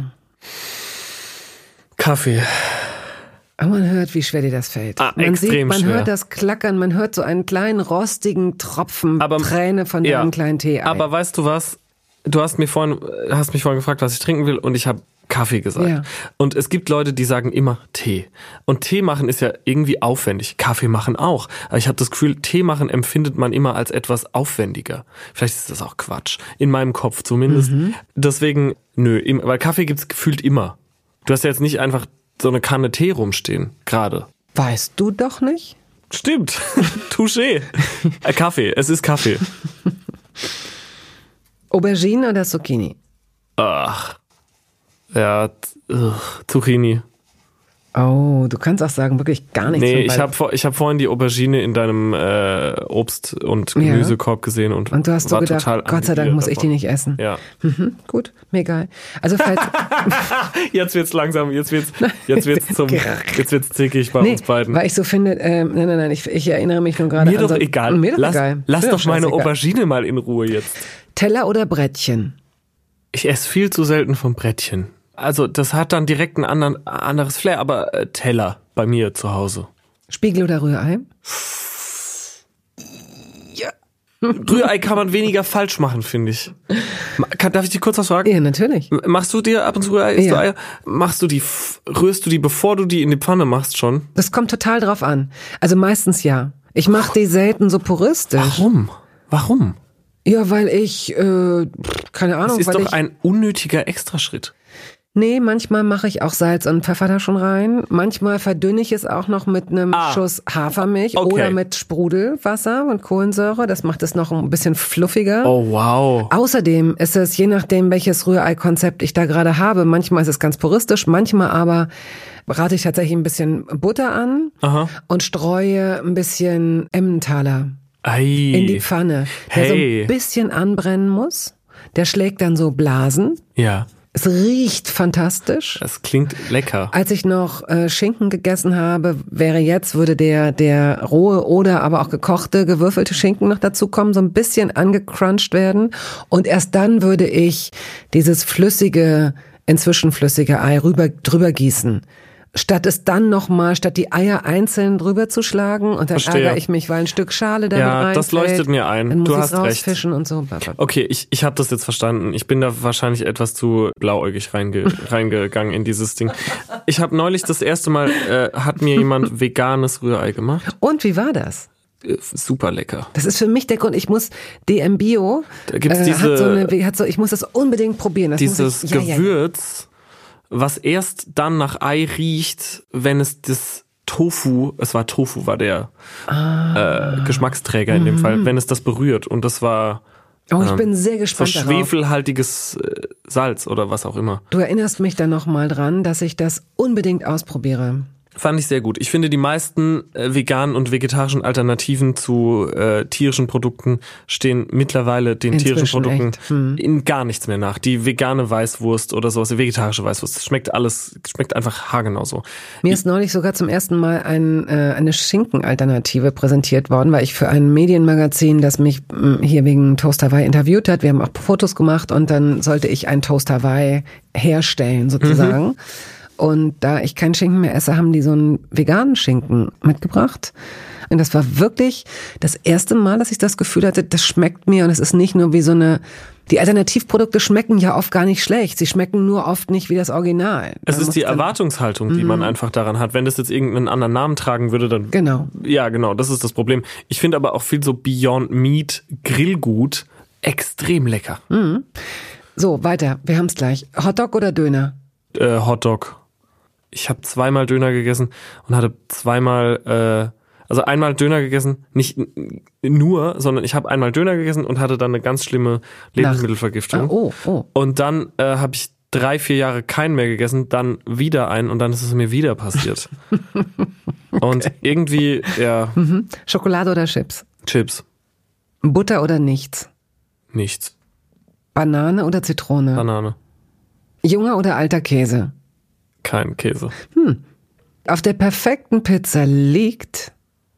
Kaffee. Aber man hört, wie schwer dir das fällt. Man hört das Klackern, man hört so einen kleinen rostigen Tropfen Träne von deinem kleinen Tee. Aber weißt du was? Du hast mich vorhin gefragt, was ich trinken will und ich habe Kaffee gesagt. Ja. Und es gibt Leute, die sagen immer Tee. Und Tee machen ist ja irgendwie aufwendig. Kaffee machen auch. Aber ich habe das Gefühl, Tee machen empfindet man immer als etwas aufwendiger. Vielleicht ist das auch Quatsch. In meinem Kopf zumindest. Deswegen, weil Kaffee gibt's gefühlt immer. Du hast ja jetzt nicht einfach so eine Kanne Tee rumstehen, gerade. Weißt du doch nicht? Stimmt. Touché. Kaffee. Es ist Kaffee. Aubergine oder Zucchini? Ach. Ja, Zucchini. Oh, du kannst auch sagen, wirklich gar nichts. Nee, ich hab vorhin die Aubergine in deinem Obst- und Gemüsekorb gesehen und du hast so gedacht, Gott sei Dank muss ich die nicht essen. Ja. Gut, mir egal. Also falls jetzt wird's langsam, jetzt wird's zickig bei uns beiden. Weil ich so finde, nein, ich erinnere mich nur gerade an... Mir doch egal. Lass doch meine Aubergine mal in Ruhe jetzt. Teller oder Brettchen? Ich esse viel zu selten vom Brettchen. Also das hat dann direkt ein anderes Flair, aber Teller bei mir zu Hause. Spiegel oder Rührei? Ja. Rührei kann man weniger falsch machen, finde ich. Darf ich dich kurz was fragen? Ja, natürlich. Machst du dir ab und zu Rührei? Isst du Eier? Rührst du die, bevor du die in die Pfanne machst schon? Das kommt total drauf an. Also meistens ja. Ich mache die selten so puristisch. Warum? Ja, weil ich, keine Ahnung. Das ist doch ein unnötiger Extraschritt. Nee, manchmal mache ich auch Salz und Pfeffer da schon rein. Manchmal verdünne ich es auch noch mit einem Schuss Hafermilch oder mit Sprudelwasser und Kohlensäure. Das macht es noch ein bisschen fluffiger. Oh, wow. Außerdem ist es, je nachdem, welches Rührei-Konzept ich da gerade habe, manchmal ist es ganz puristisch, manchmal aber rate ich tatsächlich ein bisschen Butter an und streue ein bisschen Emmentaler in die Pfanne, der so ein bisschen anbrennen muss. Der schlägt dann so Blasen. Ja. Es riecht fantastisch. Es klingt lecker. Als ich noch Schinken gegessen habe, würde der rohe oder aber auch gekochte, gewürfelte Schinken noch dazu kommen, so ein bisschen angecrunched werden. Und erst dann würde ich dieses inzwischen flüssige Ei drüber gießen. Statt die Eier einzeln drüber zu schlagen und dann ärgere ich mich, weil ein Stück Schale damit reinfällt. Ja, das leuchtet mir ein. Dann muss du hast rausfischen recht. Und so. Okay, ich habe das jetzt verstanden. Ich bin da wahrscheinlich etwas zu blauäugig reingegangen in dieses Ding. Ich habe neulich das erste Mal, hat mir jemand veganes Rührei gemacht. Und wie war das? Super lecker. Das ist für mich der Grund, ich muss DM Bio, da gibt's ich muss das unbedingt probieren. Dieses Gewürz, was erst dann nach Ei riecht, wenn es das Tofu, war der Geschmacksträger in dem Fall, wenn es das berührt. Und das war ich bin sehr gespannt so schwefelhaltiges Salz oder was auch immer. Du erinnerst mich dann nochmal dran, dass ich das unbedingt ausprobiere. Fand ich sehr gut. Ich finde, die meisten veganen und vegetarischen Alternativen zu tierischen Produkten stehen mittlerweile den tierischen Produkten in gar nichts mehr nach. Die vegane Weißwurst oder sowas, die vegetarische Weißwurst, schmeckt einfach haargenau so. Mir ist neulich sogar zum ersten Mal eine Schinkenalternative präsentiert worden, weil ich für ein Medienmagazin, das mich hier wegen Toast Hawaii interviewt hat, wir haben auch Fotos gemacht und dann sollte ich ein Toast Hawaii herstellen sozusagen. Und da ich keinen Schinken mehr esse, haben die so einen veganen Schinken mitgebracht. Und das war wirklich das erste Mal, dass ich das Gefühl hatte, das schmeckt mir. Und es ist nicht nur wie die Alternativprodukte schmecken ja oft gar nicht schlecht. Sie schmecken nur oft nicht wie das Original. Es ist die Erwartungshaltung, die man einfach daran hat. Wenn das jetzt irgendeinen anderen Namen tragen würde, dann... Genau. Ja, genau, das ist das Problem. Ich finde aber auch viel so Beyond Meat Grillgut extrem lecker. So, weiter. Wir haben es gleich. Hotdog oder Döner? Hotdog. Ich habe zweimal Döner gegessen und hatte einmal Döner gegessen, nicht nur, sondern ich habe einmal Döner gegessen und hatte dann eine ganz schlimme Lebensmittelvergiftung. Und dann habe ich 3-4 Jahre keinen mehr gegessen, dann wieder einen und dann ist es mir wieder passiert. Okay. Und irgendwie, ja. Schokolade oder Chips? Chips. Butter oder nichts? Nichts. Banane oder Zitrone? Banane. Junger oder alter Käse? Kein Käse. Auf der perfekten Pizza liegt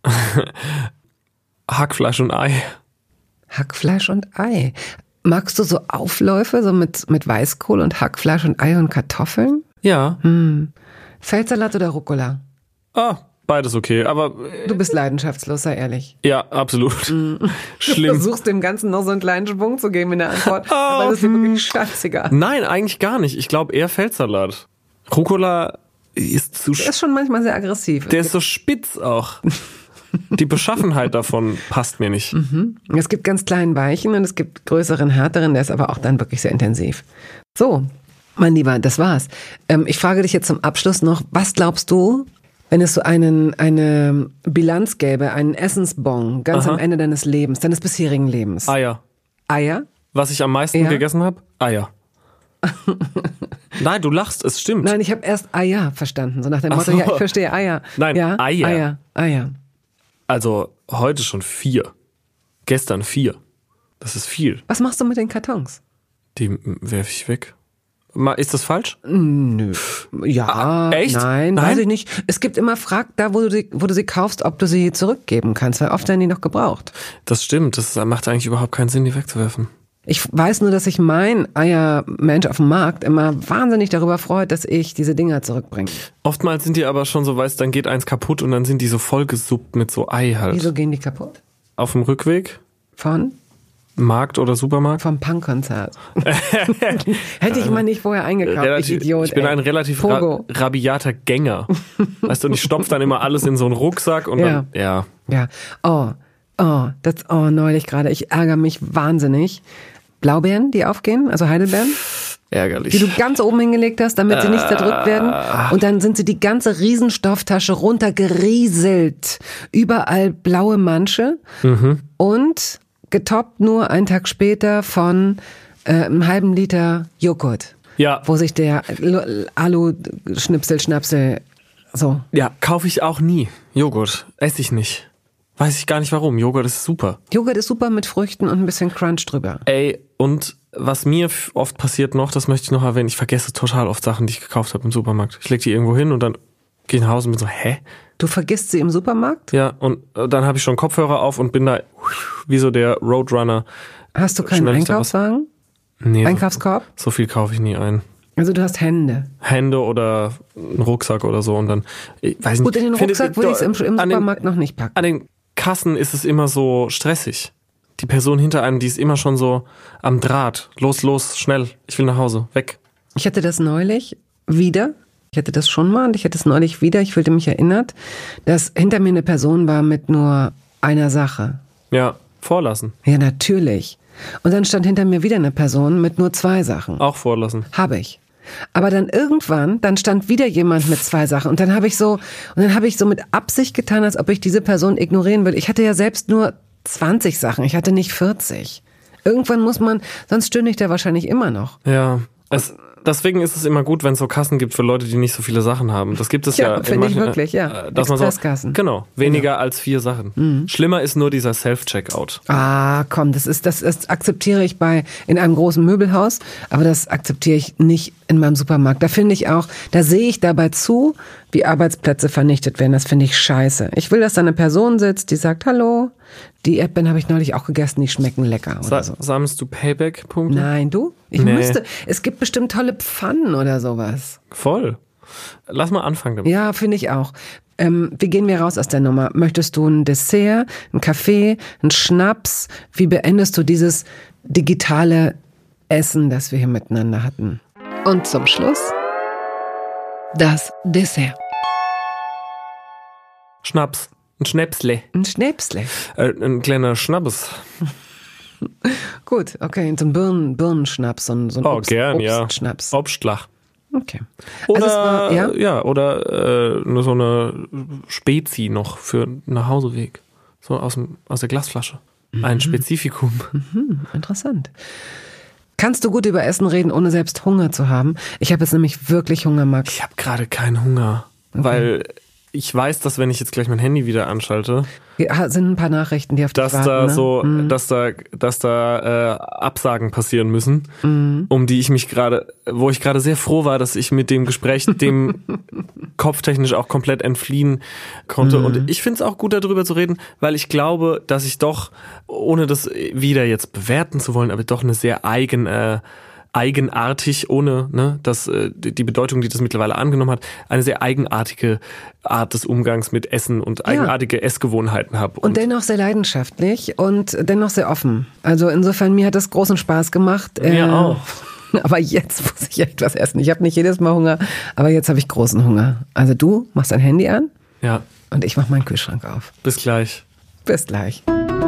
Hackfleisch und Ei. Hackfleisch und Ei. Magst du so Aufläufe, so mit Weißkohl und Hackfleisch und Ei und Kartoffeln? Ja. Feldsalat oder Rucola? Beides okay, aber... Du bist leidenschaftslos, sei ehrlich. Ja, absolut. Schlimm. Du versuchst dem Ganzen noch so einen kleinen Schwung zu geben in der Antwort, aber das ist dir wirklich scheißegal. Nein, eigentlich gar nicht. Ich glaube eher Feldsalat. Rucola ist zu... Der ist schon manchmal sehr aggressiv. Der ist so spitz auch. Die Beschaffenheit davon passt mir nicht. Es gibt ganz kleinen weichen und es gibt größeren, härteren, der ist aber auch dann wirklich sehr intensiv. So, mein Lieber, das war's. Ich frage dich jetzt zum Abschluss noch, was glaubst du, wenn es so eine Bilanz gäbe, einen Essensbon, ganz am Ende deines Lebens, deines bisherigen Lebens? Eier. Eier? Was ich am meisten gegessen habe? Eier. Nein, du lachst, es stimmt. Nein, ich habe erst Eier verstanden, so nach dem Motto, ja, ich verstehe Eier. Nein, ja, Eier. Eier. Also heute schon 4. Gestern 4. Das ist viel. Was machst du mit den Kartons? Die werfe ich weg. Ist das falsch? Nö. Ja, echt? Nein, weiß ich nicht. Es gibt immer, frag da, wo du sie kaufst, ob du sie zurückgeben kannst, weil oft werden die noch gebraucht. Das stimmt, das macht eigentlich überhaupt keinen Sinn, die wegzuwerfen. Ich weiß nur, dass sich mein Eiermensch auf dem Markt immer wahnsinnig darüber freut, dass ich diese Dinger zurückbringe. Oftmals sind die aber schon so, weißt, dann geht eins kaputt und dann sind die so vollgesuppt mit so Ei halt. Wieso gehen die kaputt? Auf dem Rückweg? Von? Markt oder Supermarkt? Vom Punkkonzert. Hätte ich mal nicht vorher eingekauft, ich Idiot. Ich bin ein relativ rabiater Gänger. Weißt du, und ich stopfe dann immer alles in so einen Rucksack und dann, ja. Neulich gerade, ich ärgere mich wahnsinnig. Blaubeeren, die aufgehen, also Heidelbeeren. Ärgerlich. Die du ganz oben hingelegt hast, damit sie nicht zerdrückt werden. Und dann sind sie die ganze Riesenstofftasche runtergerieselt. Überall blaue Mansche. Und getoppt nur einen Tag später von einem halben Liter Joghurt. Ja. Wo sich der Alu-Schnipsel so. Ja, kaufe ich auch nie. Joghurt. Esse ich nicht. Weiß ich gar nicht warum. Joghurt ist super. Joghurt ist super mit Früchten und ein bisschen Crunch drüber. Ey, und was mir oft passiert noch, das möchte ich noch erwähnen, ich vergesse total oft Sachen, die ich gekauft habe im Supermarkt. Ich lege die irgendwo hin und dann gehe ich nach Hause und bin so, hä? Du vergisst sie im Supermarkt? Ja, und dann habe ich schon Kopfhörer auf und bin da wie so der Roadrunner. Hast du keinen Einkaufswagen? Nee. Einkaufskorb? So viel kaufe ich nie ein. Also du hast Hände. Hände oder einen Rucksack oder so und dann, ich weiß nicht. Gut, in den Rucksack würde ich es im Supermarkt noch nicht packen. An den Kassen ist es immer so stressig. Die Person hinter einem, die ist immer schon so am Draht. Los, schnell. Ich will nach Hause. Weg. Ich hatte das neulich wieder. Ich hatte das schon mal und ich hatte es neulich wieder. Ich fühlte mich erinnert, dass hinter mir eine Person war mit nur einer Sache. Ja, vorlassen. Ja, natürlich. Und dann stand hinter mir wieder eine Person mit nur 2 Sachen. Auch vorlassen. Habe ich. Aber dann irgendwann, dann stand wieder jemand mit 2 Sachen und dann habe ich so mit Absicht getan, als ob ich diese Person ignorieren will. Ich hatte ja selbst nur 20 Sachen, ich hatte nicht 40. Irgendwann muss man, sonst stöhne ich da wahrscheinlich immer noch. Ja, deswegen ist es immer gut, wenn es so Kassen gibt für Leute, die nicht so viele Sachen haben. Das gibt es ja. Finde ich wirklich, ja. Dass man so, Expresskassen. genau, weniger als 4 Sachen. Schlimmer ist nur dieser Self-Checkout. Ah, komm, das akzeptiere ich in einem großen Möbelhaus, aber das akzeptiere ich nicht in meinem Supermarkt. Da finde ich auch, da sehe ich dabei zu, wie Arbeitsplätze vernichtet werden. Das finde ich scheiße. Ich will, dass da eine Person sitzt, die sagt, hallo, die Erdbeeren habe ich neulich auch gegessen, die schmecken lecker. Oder so. Sammelst du Payback-Punkte? Nein, du? Ich müsste. Es gibt bestimmt tolle Pfannen oder sowas. Voll. Lass mal anfangen damit. Ja, finde ich auch. Wie gehen wir raus aus der Nummer? Möchtest du ein Dessert, ein Kaffee, einen Schnaps? Wie beendest du dieses digitale Essen, das wir hier miteinander hatten? Und zum Schluss das Dessert. Schnaps. Ein Schnäpsle. Ein Schnäpsle. Ein kleiner Schnappes. Gut, okay, so ein Birnenschnaps, so ein Obstschnaps. Ja. Obstlach. Okay. Oder, oder nur so eine Spezi noch für nach Hauseweg. So aus der Glasflasche. Ein Spezifikum. Interessant. Kannst du gut über Essen reden, ohne selbst Hunger zu haben? Ich habe jetzt nämlich wirklich Hunger, Max. Ich habe gerade keinen Hunger, weil ich weiß, dass wenn ich jetzt gleich mein Handy wieder anschalte, sind ein paar Nachrichten, die auf dich warten. Dass da Absagen passieren müssen, wo ich gerade sehr froh war, dass ich mit dem Gespräch dem kopftechnisch auch komplett entfliehen konnte. Und ich finde es auch gut, darüber zu reden, weil ich glaube, dass ich doch, ohne das wieder jetzt bewerten zu wollen, aber doch eine sehr eigene eigenartig, ohne die Bedeutung, die das mittlerweile angenommen hat, eine sehr eigenartige Art des Umgangs mit Essen und eigenartige Essgewohnheiten habe. Und dennoch sehr leidenschaftlich und dennoch sehr offen. Also insofern, mir hat das großen Spaß gemacht. Mir auch. Aber jetzt muss ich etwas essen. Ich habe nicht jedes Mal Hunger, aber jetzt habe ich großen Hunger. Also du machst dein Handy an. Ja. Und ich mache meinen Kühlschrank auf. Bis gleich. Bis gleich.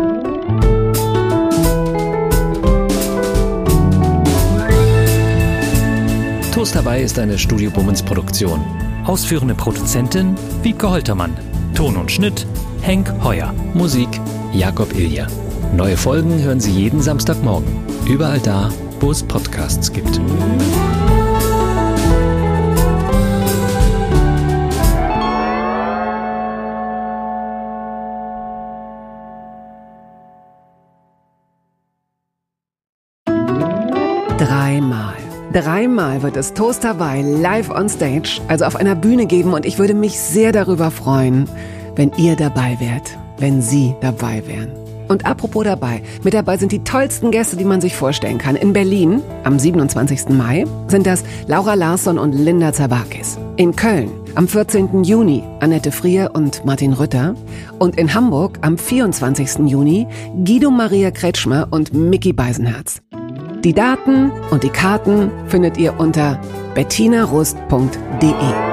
Toast dabei ist eine Studio Bummens Produktion. Ausführende Produzentin Wiebke Holtermann. Ton und Schnitt Henk Heuer. Musik Jakob Ilja. Neue Folgen hören Sie jeden Samstagmorgen. Überall da, wo es Podcasts gibt. Dreimal wird es Toast Hawaii live on stage, also auf einer Bühne geben, und ich würde mich sehr darüber freuen, wenn ihr dabei wärt, wenn Sie dabei wären. Und apropos dabei, mit dabei sind die tollsten Gäste, die man sich vorstellen kann. In Berlin am 27. Mai sind das Laura Larsson und Linda Zerwakis. In Köln am 14. Juni Annette Frier und Martin Rütter. Und in Hamburg am 24. Juni Guido Maria Kretschmer und Micky Beisenherz. Die Daten und die Karten findet ihr unter bettinarust.de.